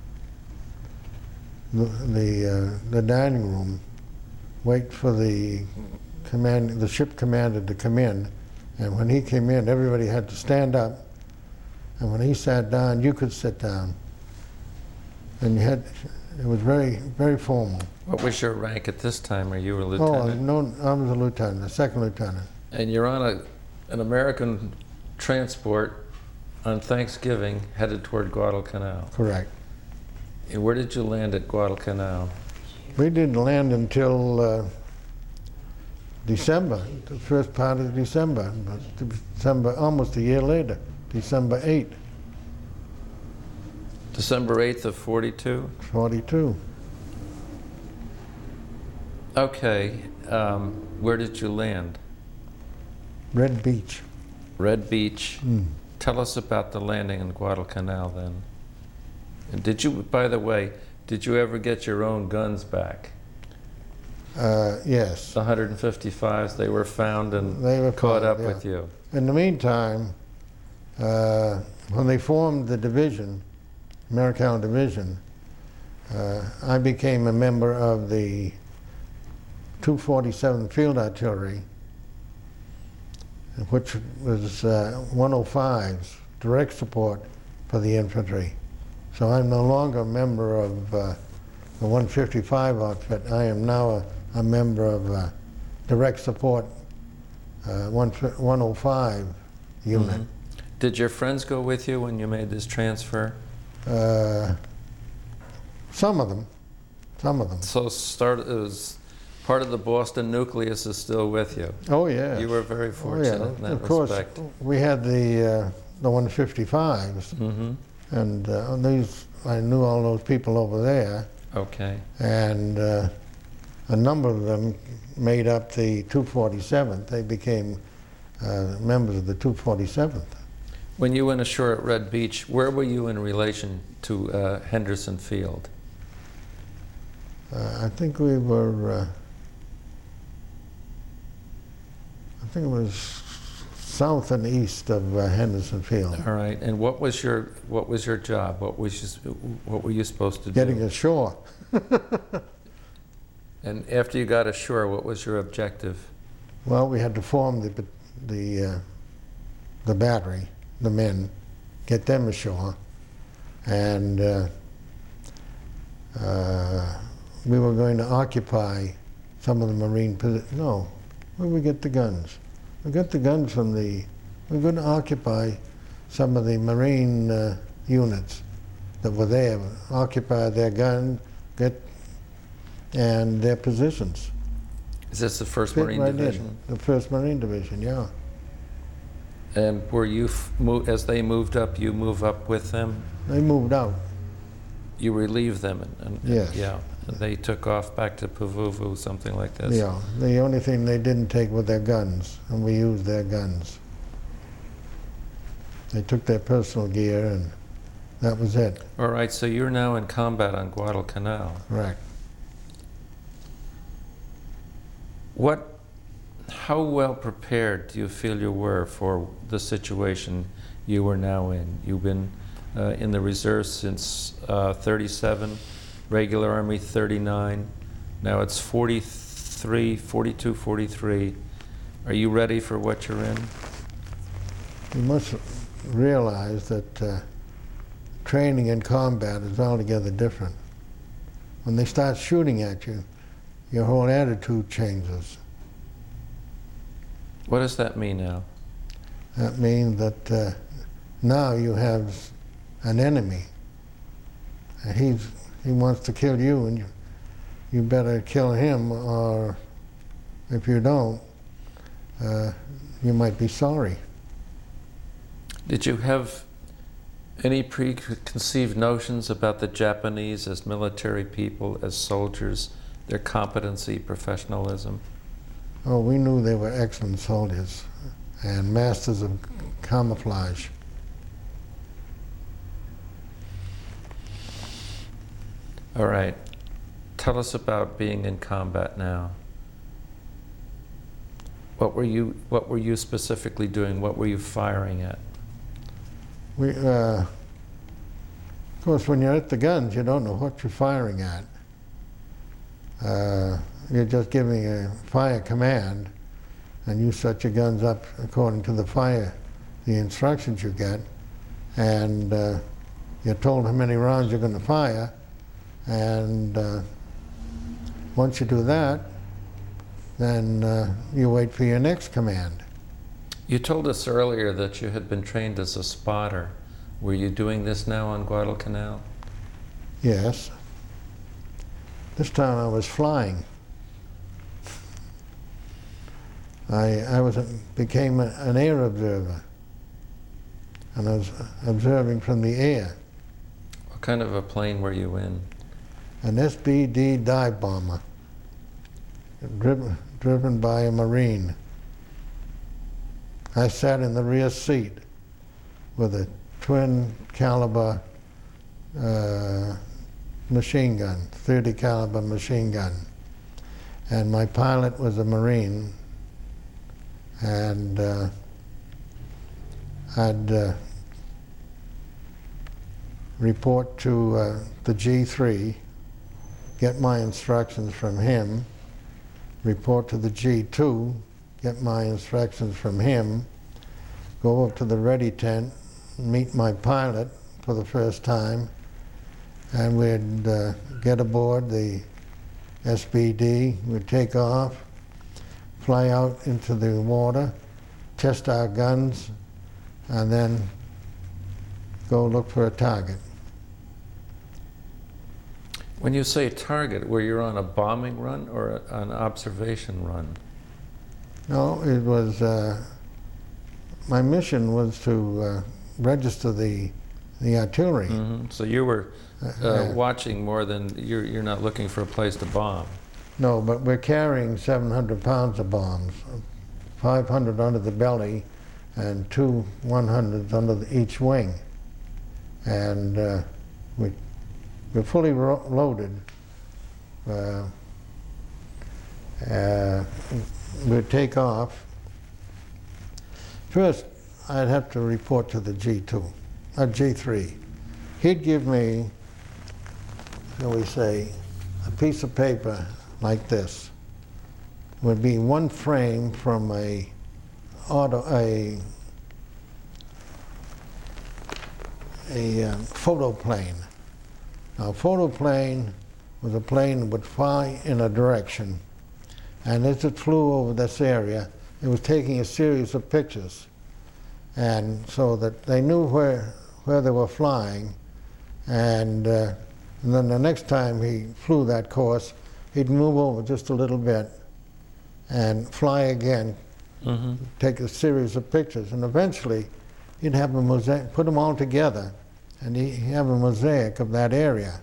the the, uh, the dining room, wait for the command, the ship commander to come in, and when he came in, everybody had to stand up, and when he sat down, you could sit down, and you had. It was very very formal. What was your rank at this time? Are you a Oh, lieutenant? no, I was a lieutenant, a second lieutenant. And you're on a, an American transport on Thanksgiving headed toward Guadalcanal. Correct. And where did you land at Guadalcanal? We didn't land until uh, December, the first part of December, but December, almost a year later, December eighth, December eighth of forty-two? forty-two. Okay, um, where did you land? Red Beach. Red Beach. Mm. Tell us about the landing in Guadalcanal then. And did you, by the way, did you ever get your own guns back? Uh, yes. The one hundred fifty-fives, they were found and They were caught found, up yeah. with you. In the meantime, uh, when they formed the division, American Division, uh, I became a member of the two forty-seventh Field Artillery, which was uh, one oh fives, direct support for the infantry. So I'm no longer a member of uh, the one fifty-five outfit. I am now a, a member of uh, direct support uh, one oh five unit. Mm-hmm. Did your friends go with you when you made this transfer? Uh, some of them, some of them. So start, it was part of the Boston nucleus is still with you. Oh yeah. You were very fortunate oh, yeah. in that Of course, respect. we had the uh, the one fifty-fives, Mm-hmm. and uh, these I knew all those people over there, Okay. and uh, a number of them made up the two forty-seventh. They became uh, members of the two forty-seventh. When you went ashore at Red Beach, where were you in relation to uh, Henderson Field? Uh, I think we were. Uh, I think it was south and east of uh, Henderson Field. All right. And what was your what was your job? What was you, what were you supposed to do? Getting ashore. And after you got ashore, what was your objective? Well, we had to form the the uh, the battery, the men, get them ashore, and uh, uh, we were going to occupy some of the Marine positions. No, where did we get the guns? We got the guns from the. We were going to occupy some of the Marine uh, units that were there, occupy their gun, get and their positions. Is this the first Fit Marine right in. Division? The first Marine Division, yeah. And were you, f- mo- as they moved up, you move up with them? They moved out. You relieved them? And, and Yes. Yeah. And they took off back to Pavuvu, something like this? Yeah, the only thing they didn't take were their guns, and we used their guns. They took their personal gear, and that was it. All right, so you're now in combat on Guadalcanal. Correct. What, how well prepared do you feel you were for the situation you were now in? You've been uh, in the reserve since uh, thirty-seven, regular Army thirty-nine. Now it's forty-three, forty-two, forty-three. Are you ready for what you're in? You must realize that uh, training in combat is altogether different. When they start shooting at you, your whole attitude changes. What does that mean now? That means that uh, now you have an enemy. And he's, he wants to kill you, and you, you better kill him, or if you don't, uh, you might be sorry. Did you have any preconceived notions about the Japanese as military people, as soldiers, their competency, professionalism? Oh, we knew they were excellent soldiers and masters of camouflage. All right. Tell us about being in combat now. What were you, what were you specifically doing? What were you firing at? We, uh, of course, when you're at the guns, you don't know what you're firing at. Uh, you're just giving a fire command, and you set your guns up according to the fire, the instructions you get, and uh, you're told how many rounds you're going to fire, and uh, once you do that, then uh, you wait for your next command. You told us earlier that you had been trained as a spotter. Were you doing this now on Guadalcanal? Yes. This time I was flying. I, I was a, became a, an air observer, and I was observing from the air. What kind of a plane were you in? An S B D dive bomber, driven, driven by a Marine. I sat in the rear seat with a twin caliber uh, machine gun, thirty caliber machine gun. And my pilot was a Marine, and uh, I'd uh, report to uh, the G three, get my instructions from him, report to the G two, get my instructions from him, go up to the ready tent, meet my pilot for the first time, and we'd uh, get aboard the S B D, we'd take off, fly out into the water, test our guns, and then go look for a target. When you say target, were you on a bombing run or a, an observation run? No, it was, uh, my mission was to uh, register the, the artillery. Mm-hmm. So you were uh, Uh, watching more than, you're, you're not looking for a place to bomb. No, but we're carrying seven hundred pounds of bombs, five hundred under the belly and two one hundreds under the, each wing. And uh, we, we're fully ro loaded. Uh, uh, we'd take off. First, I'd have to report to the G two, uh, G three. He'd give me, shall we say, a piece of paper like this. Would be one frame from a auto, a a uh, photo plane. Now, a photo plane was a plane that would fly in a direction, and as it flew over this area, it was taking a series of pictures, and so that they knew where where they were flying, and, uh, and then the next time he flew that course, he'd move over just a little bit and fly again, Mm-hmm. take a series of pictures, and eventually he'd have a mosaic, put them all together, and he'd have a mosaic of that area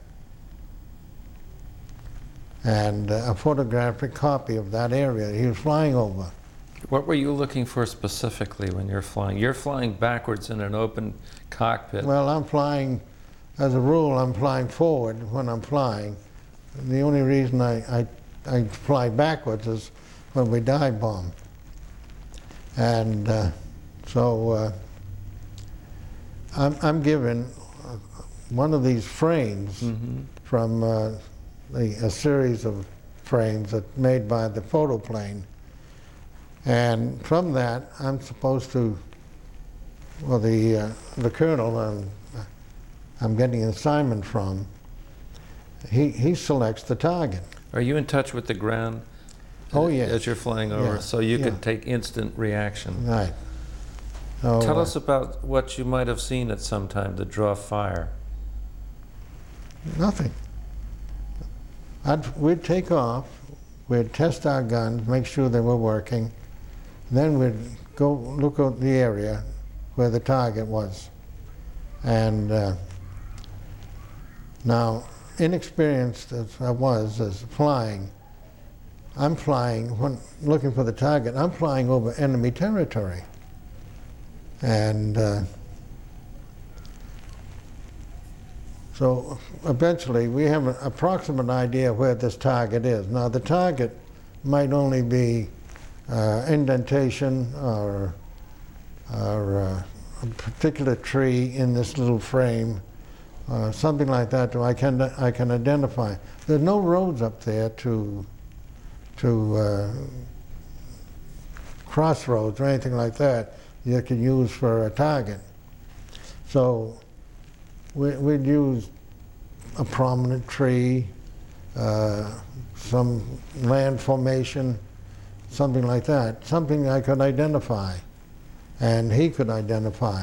and uh, a photographic copy of that area he was flying over. What were you looking for specifically when you're flying? You're flying backwards in an open cockpit. Well, I'm flying, as a rule, I'm flying forward when I'm flying. The only reason I, I, I fly backwards is when we dive bomb. And uh, so uh, I'm, I'm given one of these frames Mm-hmm. from uh, the, a series of frames that made by the photo plane. And from that, I'm supposed to, well, the, uh, the colonel I'm, I'm getting an assignment from, he, he selects the target. Are you in touch with the ground? Oh, a- yes. As you're flying over, Yeah, so you yeah. could take instant reaction. Right. So, Tell uh, us about what you might have seen at some time to draw fire. Nothing. I'd, we'd take off, we'd test our guns, make sure they were working, then we'd go look at the area where the target was. And uh, now, inexperienced as I was as flying, I'm flying, when looking for the target, I'm flying over enemy territory. And uh, so eventually we have an approximate idea where this target is. Now the target might only be uh, indentation or, or uh, a particular tree in this little frame, uh, something like that, I can, I can identify. There's no roads up there to, to uh, crossroads or anything like that you can use for a target. So we, we'd use a prominent tree, uh, some land formation, something like that, something I could identify and he could identify.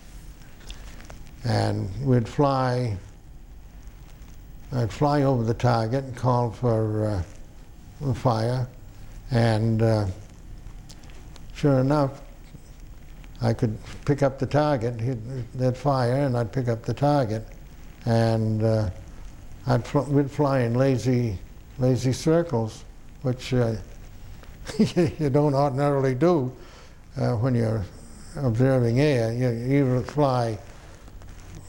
And we'd fly, I'd fly over the target and call for uh, fire, and uh, sure enough, I could pick up the target. He'd, they'd fire, and I'd pick up the target, and uh, I'd fl we'd fly in lazy, lazy circles, which uh, you don't ordinarily do uh, when you're observing air. You, you either fly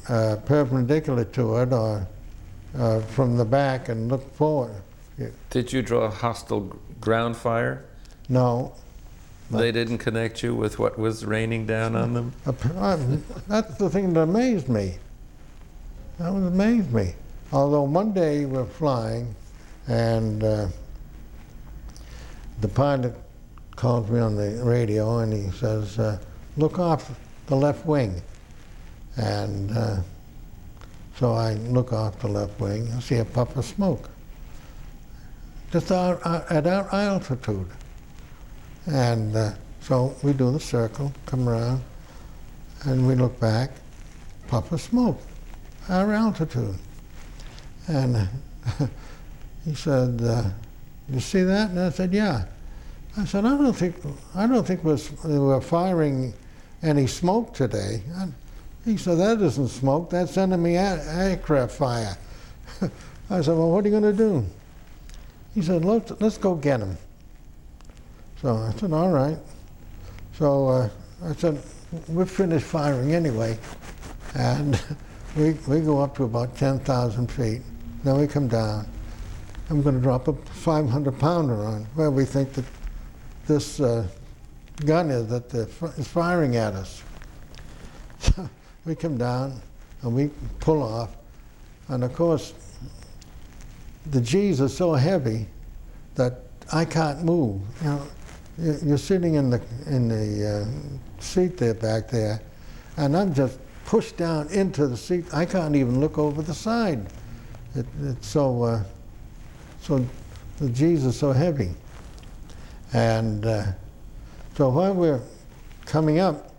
uh, perpendicular to it or uh, from the back and look forward. Did you draw a hostile g- ground fire? No. They didn't connect you with what was raining down on them? That's the thing that amazed me. That was amazed me. Although one day we're flying, and uh, the pilot calls me on the radio, and he says, uh, "Look off the left wing." And uh, so I look off the left wing and see a puff of smoke, just out, out, at our altitude. And uh, so we do the circle, come around, and we look back, puff of smoke, our altitude. And uh, he said, uh, "You see that?" And I said, "Yeah." I said, "I don't think I don't think we're, we're firing any smoke today." And he said, "That isn't smoke. That's enemy air, aircraft fire." I said, "Well, what are you going to do?" He said, let's, let's go get him. So I said, "All right." So uh, I said, "We're finished firing anyway." And we, we go up to about ten thousand feet. Then we come down. I'm going to drop a five hundred pounder on where we think that this uh, gun is that the, is firing at us. So we come down and we pull off. And of course, the G's are so heavy that I can't move. You know, you're sitting in the in the uh, seat there back there, and I'm just pushed down into the seat. I can't even look over the side. It, it's so uh, so the G's are so heavy, and uh, so while we're coming up,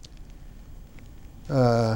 uh,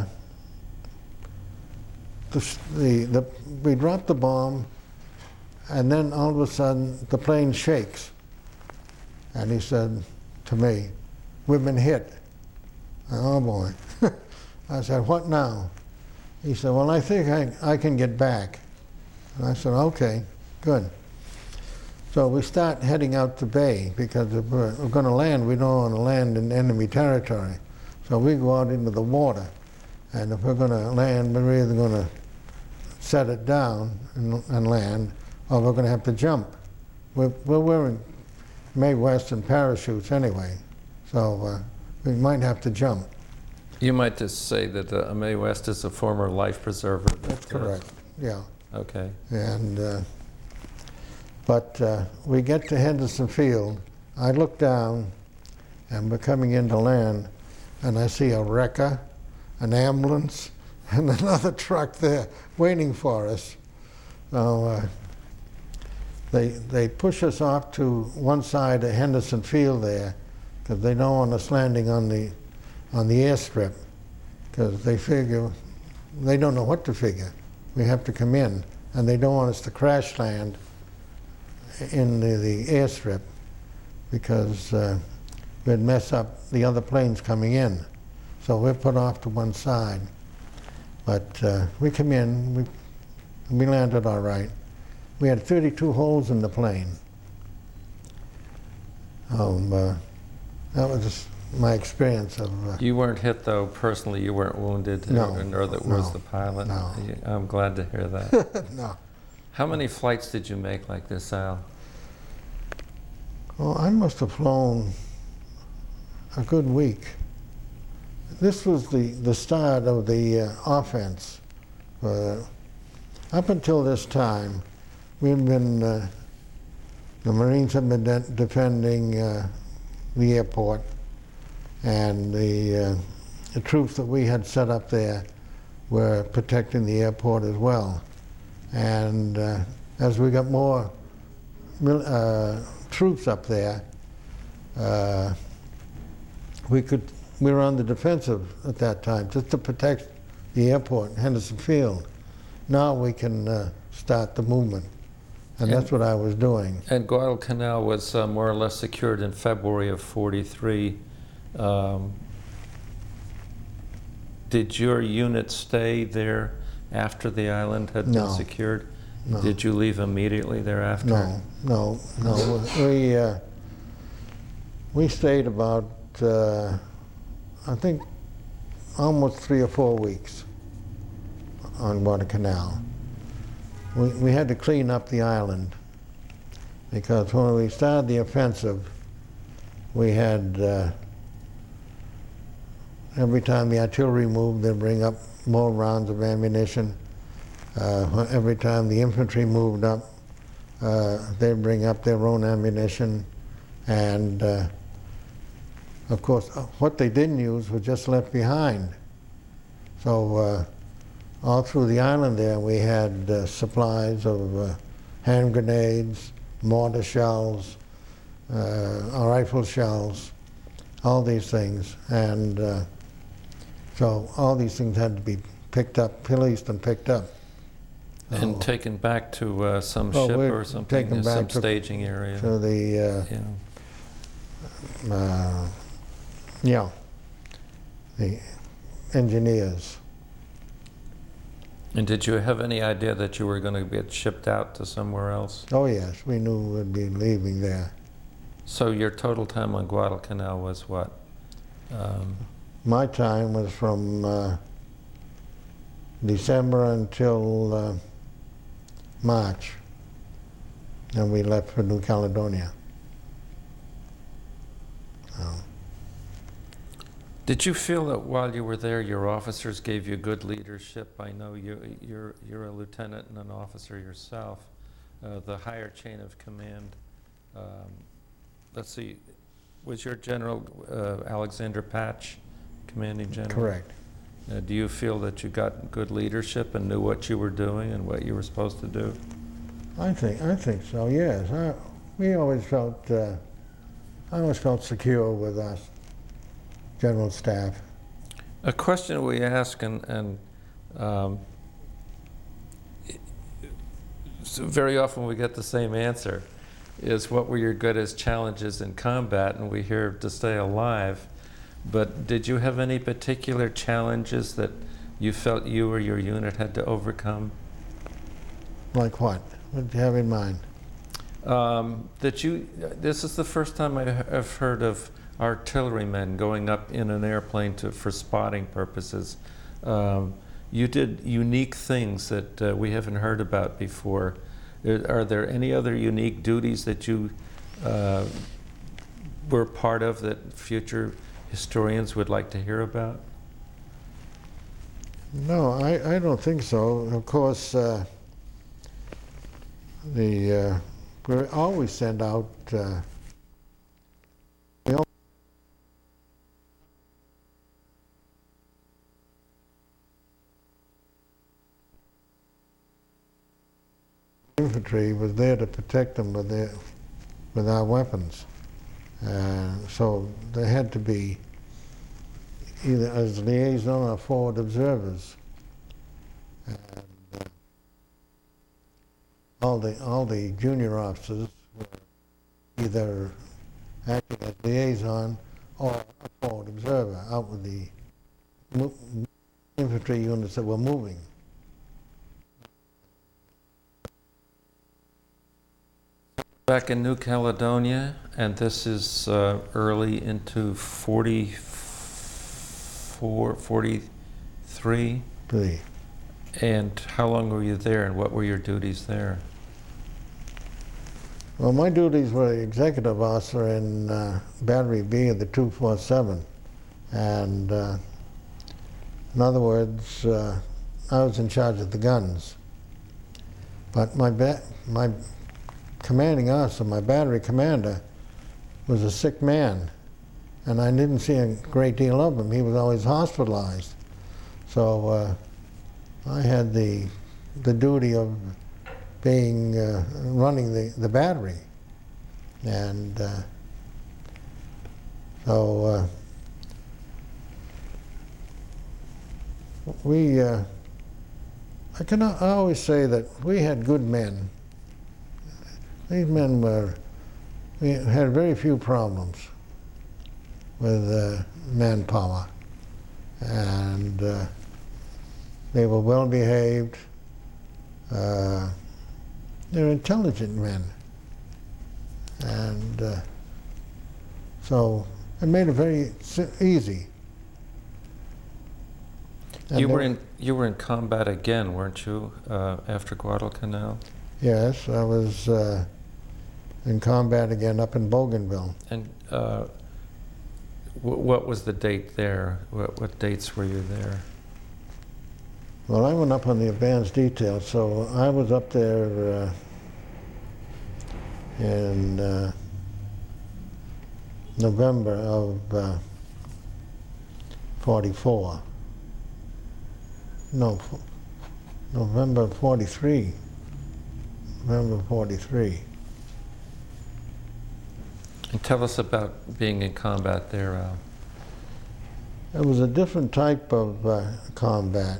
the, the the we drop the bomb, and then all of a sudden the plane shakes. And he said to me, "We've been hit." Oh boy. I said, "What now?" He said, "Well, I think I, I can get back." And I said, "Okay, good." So we start heading out the bay because if we're, we're going to land, we don't want to land in enemy territory. So we go out into the water. And if we're going to land, we're either going to set it down and, and land, or we're going to have to jump. We're, we're wearing Mae Western parachutes anyway, so uh, we might have to jump. You might just say that uh, Mae West is a former life preserver. That's correct, yeah. Okay. And, uh, but uh, we get to Henderson Field. I look down, and we're coming into land, and I see a wrecker, an ambulance, and another truck there waiting for us. So uh, they, they push us off to one side of Henderson Field there, because they don't want us landing on the, on the airstrip, because they figure, they don't know what to figure. We have to come in, and they don't want us to crash land in the, the airstrip, because uh, we'd mess up the other planes coming in. So we're put off to one side. But uh, we come in, we, we landed all right. We had thirty-two holes in the plane. Um, uh, that was my experience of... Uh, You weren't hit, though, personally? You weren't wounded? No. Or, nor that no, was the pilot? No. I'm glad to hear that. No. How many flights did you make like this, Al? Well, I must have flown a good week. This was the, the start of the uh, offense. Uh, up until this time, we've been, uh, the Marines have been de defending uh, the airport, and the, uh, the troops that we had set up there were protecting the airport as well. And uh, as we got more uh, troops up there, uh, we could, we were on the defensive at that time, just to protect the airport, Henderson Field. Now we can uh, start the movement, and, and that's what I was doing. And Guadalcanal was uh, more or less secured in February of forty-three. Um, did your unit stay there after the island had No. been secured? No. Did you leave immediately thereafter? No, no, no. We, uh, we stayed about, uh, I think, almost three or four weeks. on Guadalcanal. We, we had to clean up the island because when we started the offensive, we had, uh, every time the artillery moved, they'd bring up more rounds of ammunition. Uh, every time the infantry moved up, uh, they'd bring up their own ammunition. And uh, of course, what they didn't use was just left behind. So uh, all through the island there, we had uh, supplies of uh, hand grenades, mortar shells, uh, rifle shells, all these things. And uh, so all these things had to be picked up, policed and picked up. And Oh. taken back to uh, some Oh, ship we're or something, taken uh, some back to- staging area. So the, yeah. uh, uh, yeah, the engineers. And did you have any idea that you were going to get shipped out to somewhere else? Oh yes, we knew we'd be leaving there. So your total time on Guadalcanal was what? Um, My time was from uh, December until uh, March, and we left for New Caledonia. So, Did you feel that while you were there, your officers gave you good leadership? I know you, you're, you're a lieutenant and an officer yourself. Uh, the higher chain of command, um, let's see, was your General uh, Alexander Patch commanding general? correct. Uh, do you feel that you got good leadership and knew what you were doing and what you were supposed to do? I think I think so. Yes, I, we always felt uh, I always felt secure with us general staff. A question we ask, and, and um, so very often we get the same answer, is what were your greatest challenges in combat? And we hear to stay alive. But did you have any particular challenges that you felt you or your unit had to overcome? Like what? What do you have in mind? Um, that you, this is the first time I have heard of artillerymen going up in an airplane to, for spotting purposes. Um, you did unique things that uh, we haven't heard about before. Are, are there any other unique duties that you uh, were part of that future historians would like to hear about? No, I, I don't think so. Of course, uh, the uh, we always send out uh, we al- infantry was there to protect them with their with our weapons. Uh, so they had to be either as liaison or forward observers. And, uh, all the all the junior officers were either acting as liaison or a forward observer out with the mo infantry units that were moving. Back in New Caledonia, and this is uh, early into forty-four, forty-three. The, And how long were you there, and what were your duties there? well, my duties were executive officer in uh, Battery B of the two forty-seven, and uh, in other words, uh, I was in charge of the guns. But my ba my commanding officer, my battery commander, was a sick man, and I didn't see a great deal of him. He was always hospitalized. So uh, I had the, the duty of being, uh, running the, the battery. And uh, so uh, we, uh, I can I always say that we had good men. These men were, we had very few problems with uh, manpower, and uh, they were well behaved. Uh, they were intelligent men, and uh, so it made it very si- easy. And You were there- in you were in combat again, weren't you, uh, after Guadalcanal? Yes, I was uh, in combat again up in Bougainville. And uh, w what was the date there? What, what dates were you there? Well, I went up on the advanced detail, so I was up there uh, in uh, November of uh, forty-four. No, f- November forty-three. November forty-three. And tell us about being in combat there, Al. It was a different type of uh, combat.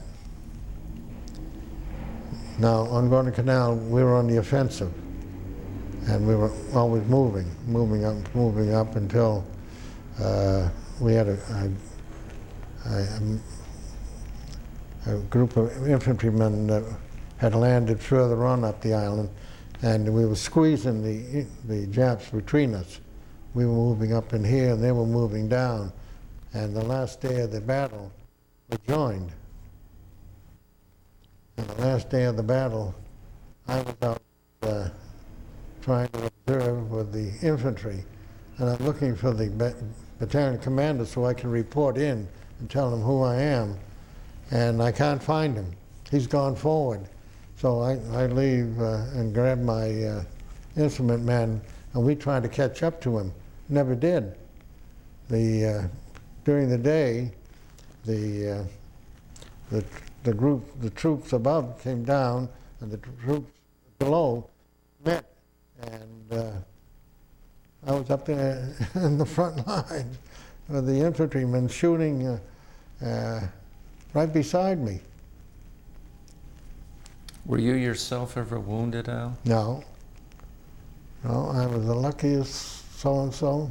Now, on Guadalcanal, we were on the offensive, and we were always moving, moving up, moving up until uh, we had a, a, a, a group of infantrymen that had landed further on up the island, and we were squeezing the, the Japs between us. We were moving up in here, and they were moving down. And the last day of the battle, we joined. And the last day of the battle, I was out uh, trying to observe with the infantry, and I'm looking for the ba battalion commander so I can report in and tell him who I am, and I can't find him. He's gone forward. So I, I leave uh, and grab my uh, instrument man, and we try to catch up to him. Never did. The, uh, during the day, the, uh, the, the group, the troops above came down, and the troops below met, and uh, I was up there in the front line with the infantrymen shooting uh, uh, right beside me. Were you yourself ever wounded, Al? No. No, I was the luckiest so-and-so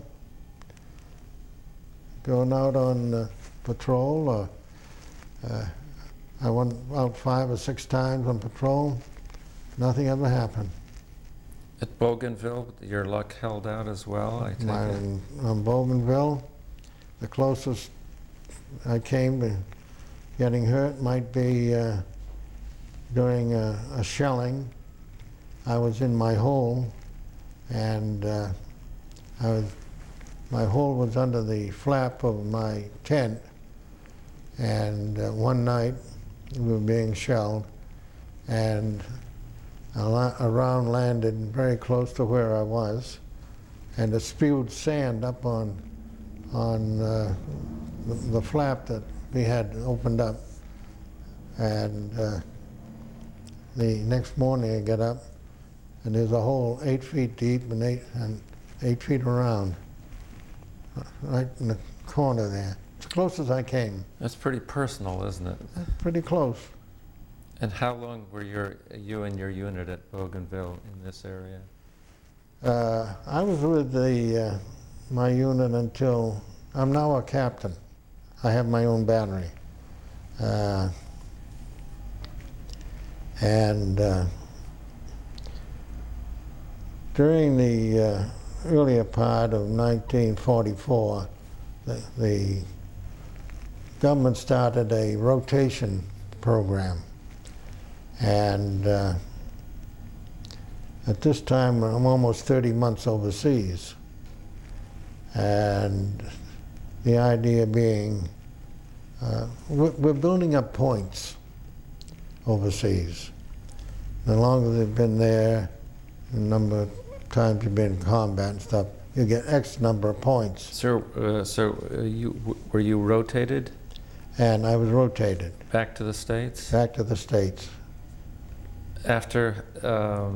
going out on uh, patrol. Uh, uh, I went out five or six times on patrol. Nothing ever happened. At Bougainville, your luck held out as well, I take My, it? on Bougainville, the closest I came to getting hurt might be uh, during a, a shelling. I was in my hole, and uh, I was, my hole was under the flap of my tent, and uh, one night we were being shelled, and a, la a round landed very close to where I was, and it spewed sand up on, on uh, the, the flap that we had opened up. And uh, the next morning I get up, and there's a hole eight feet deep and eight, and eight feet around, right in the corner there. As close as I came. That's pretty personal, isn't it? Pretty close. And how long were your, you and your unit at Bougainville in this area? Uh, I was with the, uh, my unit until, I'm now a captain. I have my own battery. Uh, and uh, during the uh, earlier part of nineteen forty-four, the, the government started a rotation program. And uh, at this time, I'm almost thirty months overseas. And the idea being, uh, we're, we're building up points overseas. The longer they've been there, the number of times you've been in combat and stuff, you get X number of points. So, uh, so uh, you, w were you rotated And I was rotated back to the States? back to the States. After um,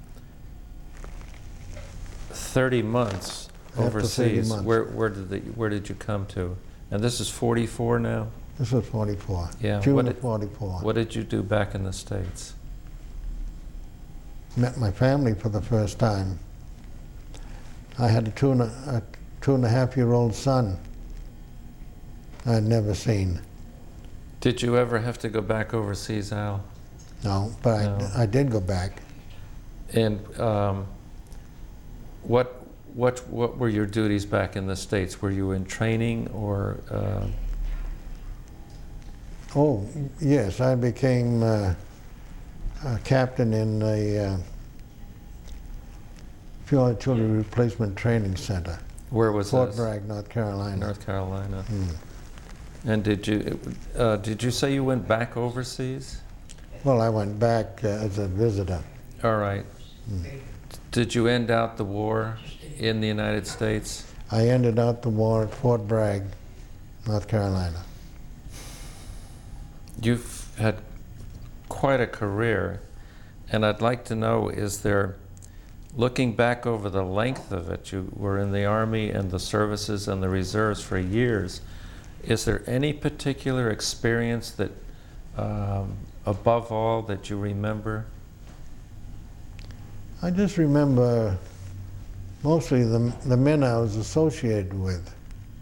thirty months After thirty overseas, months. where where did the, where did you come to? And this is forty-four now. This was forty-four. Yeah. June What of did- forty-four. What did you do back in the States? Met my family for the first time. I had a two and a, a two and a half year old son I'd never seen. Did you ever have to go back overseas, Al? No, but No. I, I did go back. And um, what what what were your duties back in the States? Were you in training or? Uh... Oh, yes, I became uh, a captain in the uh, Fuel Artillery Replacement Training Center, Where was Fort this? Bragg, North Carolina. North Carolina. Mm. And did you, uh, did you say you went back overseas? Well, I went back uh, as a visitor. All right. Mm. Did you end out the war in the United States? I ended out the war at Fort Bragg, North Carolina. You've had quite a career, and I'd like to know, is there, looking back over the length of it, you were in the Army and the services and the reserves for years, is there any particular experience that, um, above all, that you remember? I just remember mostly the, the men I was associated with.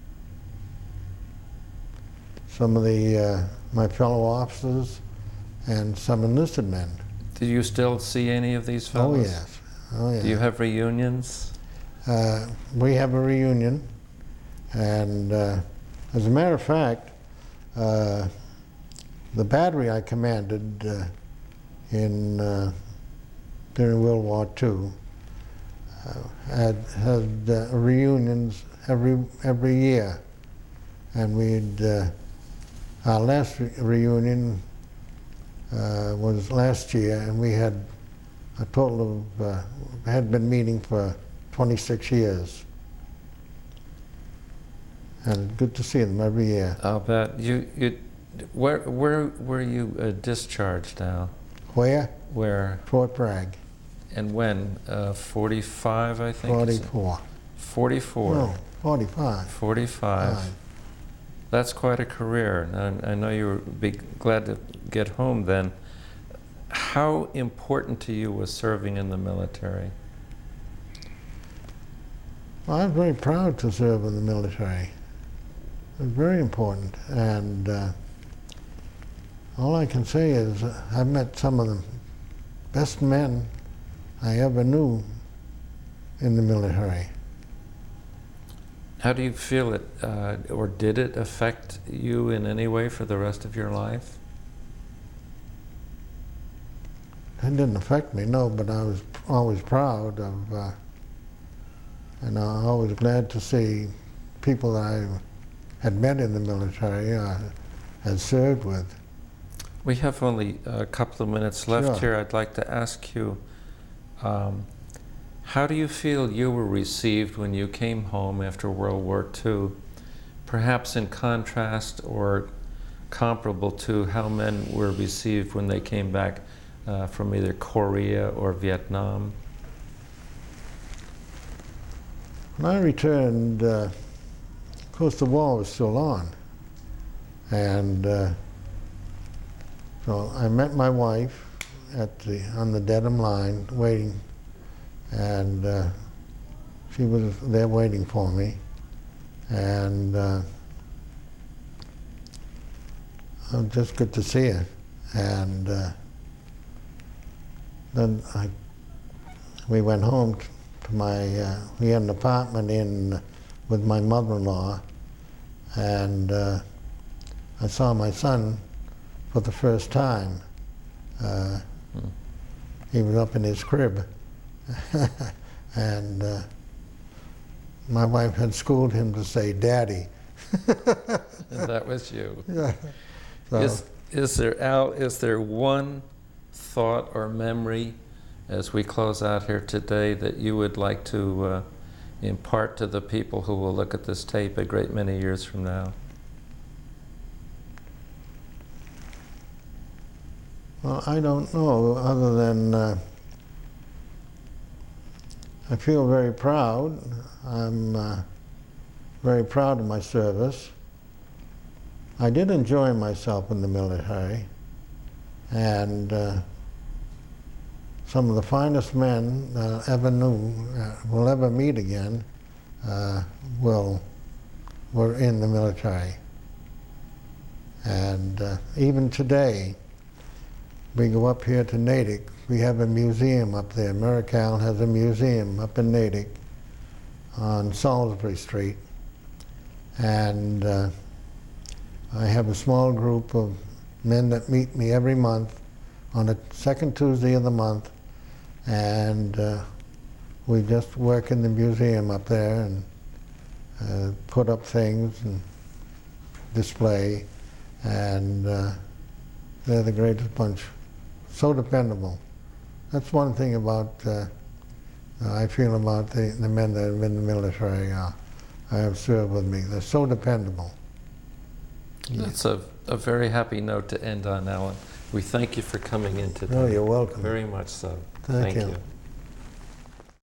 Some of the, uh, my fellow officers and some enlisted men. Do you still see any of these Oh, fellows? yes. Oh, yes. Do you have reunions? Uh, we have a reunion, and uh, as a matter of fact, uh, the battery I commanded uh, in uh, during World War Two uh, had had uh, reunions every every year, and we'd uh, our last re reunion uh, was last year, and we had a total of uh, had been meeting for twenty-six years, and good to see them every year. I'll bet. You, you, where, where were you uh, discharged now? Where? Where? Fort Bragg. And when? Uh, forty-five, I think? Forty-four. forty-four. No, forty-five. forty-five. Five. That's quite a career. And I, I know you would be glad to get home then. How important to you was serving in the military? Well, I was very proud to serve in the military. It was very important, and uh, all I can say is uh, I've met some of the best men I ever knew in the military. How do you feel it, uh, or did it affect you in any way for the rest of your life? It didn't affect me, no, but I was always proud of, uh, and I was always glad to see people that I had met in the military, uh, had served with. We have only a couple of minutes left Sure. here. I'd like to ask you, um, how do you feel you were received when you came home after World War Two, perhaps in contrast or comparable to how men were received when they came back uh, from either Korea or Vietnam? When I returned, uh, of course the war was still on, and uh, so I met my wife at the, on the Dedham line waiting, and uh, she was there waiting for me, and uh, it was just good to see her. And uh, then I, we went home to my, uh, we had an apartment in with my mother-in-law, and uh, I saw my son for the first time. Uh, Hmm. He was up in his crib, and uh, my wife had schooled him to say "Daddy." And that was you. Yeah. So, Is, is there, Al, is there one thought or memory as we close out here today that you would like to uh, impart to the people who will look at this tape a great many years from now? well, I don't know, other than uh, I feel very proud. I'm uh, very proud of my service. I did enjoy myself in the military, and uh, some of the finest men uh, ever knew, uh, will ever meet again, uh, will, were in the military. And uh, even today, we go up here to Natick. We have a museum up there. Marical has a museum up in Natick on Salisbury Street. And uh, I have a small group of men that meet me every month on the second Tuesday of the month, and uh, we just work in the museum up there and uh, put up things and display, and uh, they're the greatest bunch. So dependable. That's one thing about uh, I feel about the, the men that have been in the military. Uh, I have served with me. They're so dependable. That's a, a very happy note to end on, Alan. We thank you for coming in today. Oh, you're welcome. Very much so. Thank Thank you. you.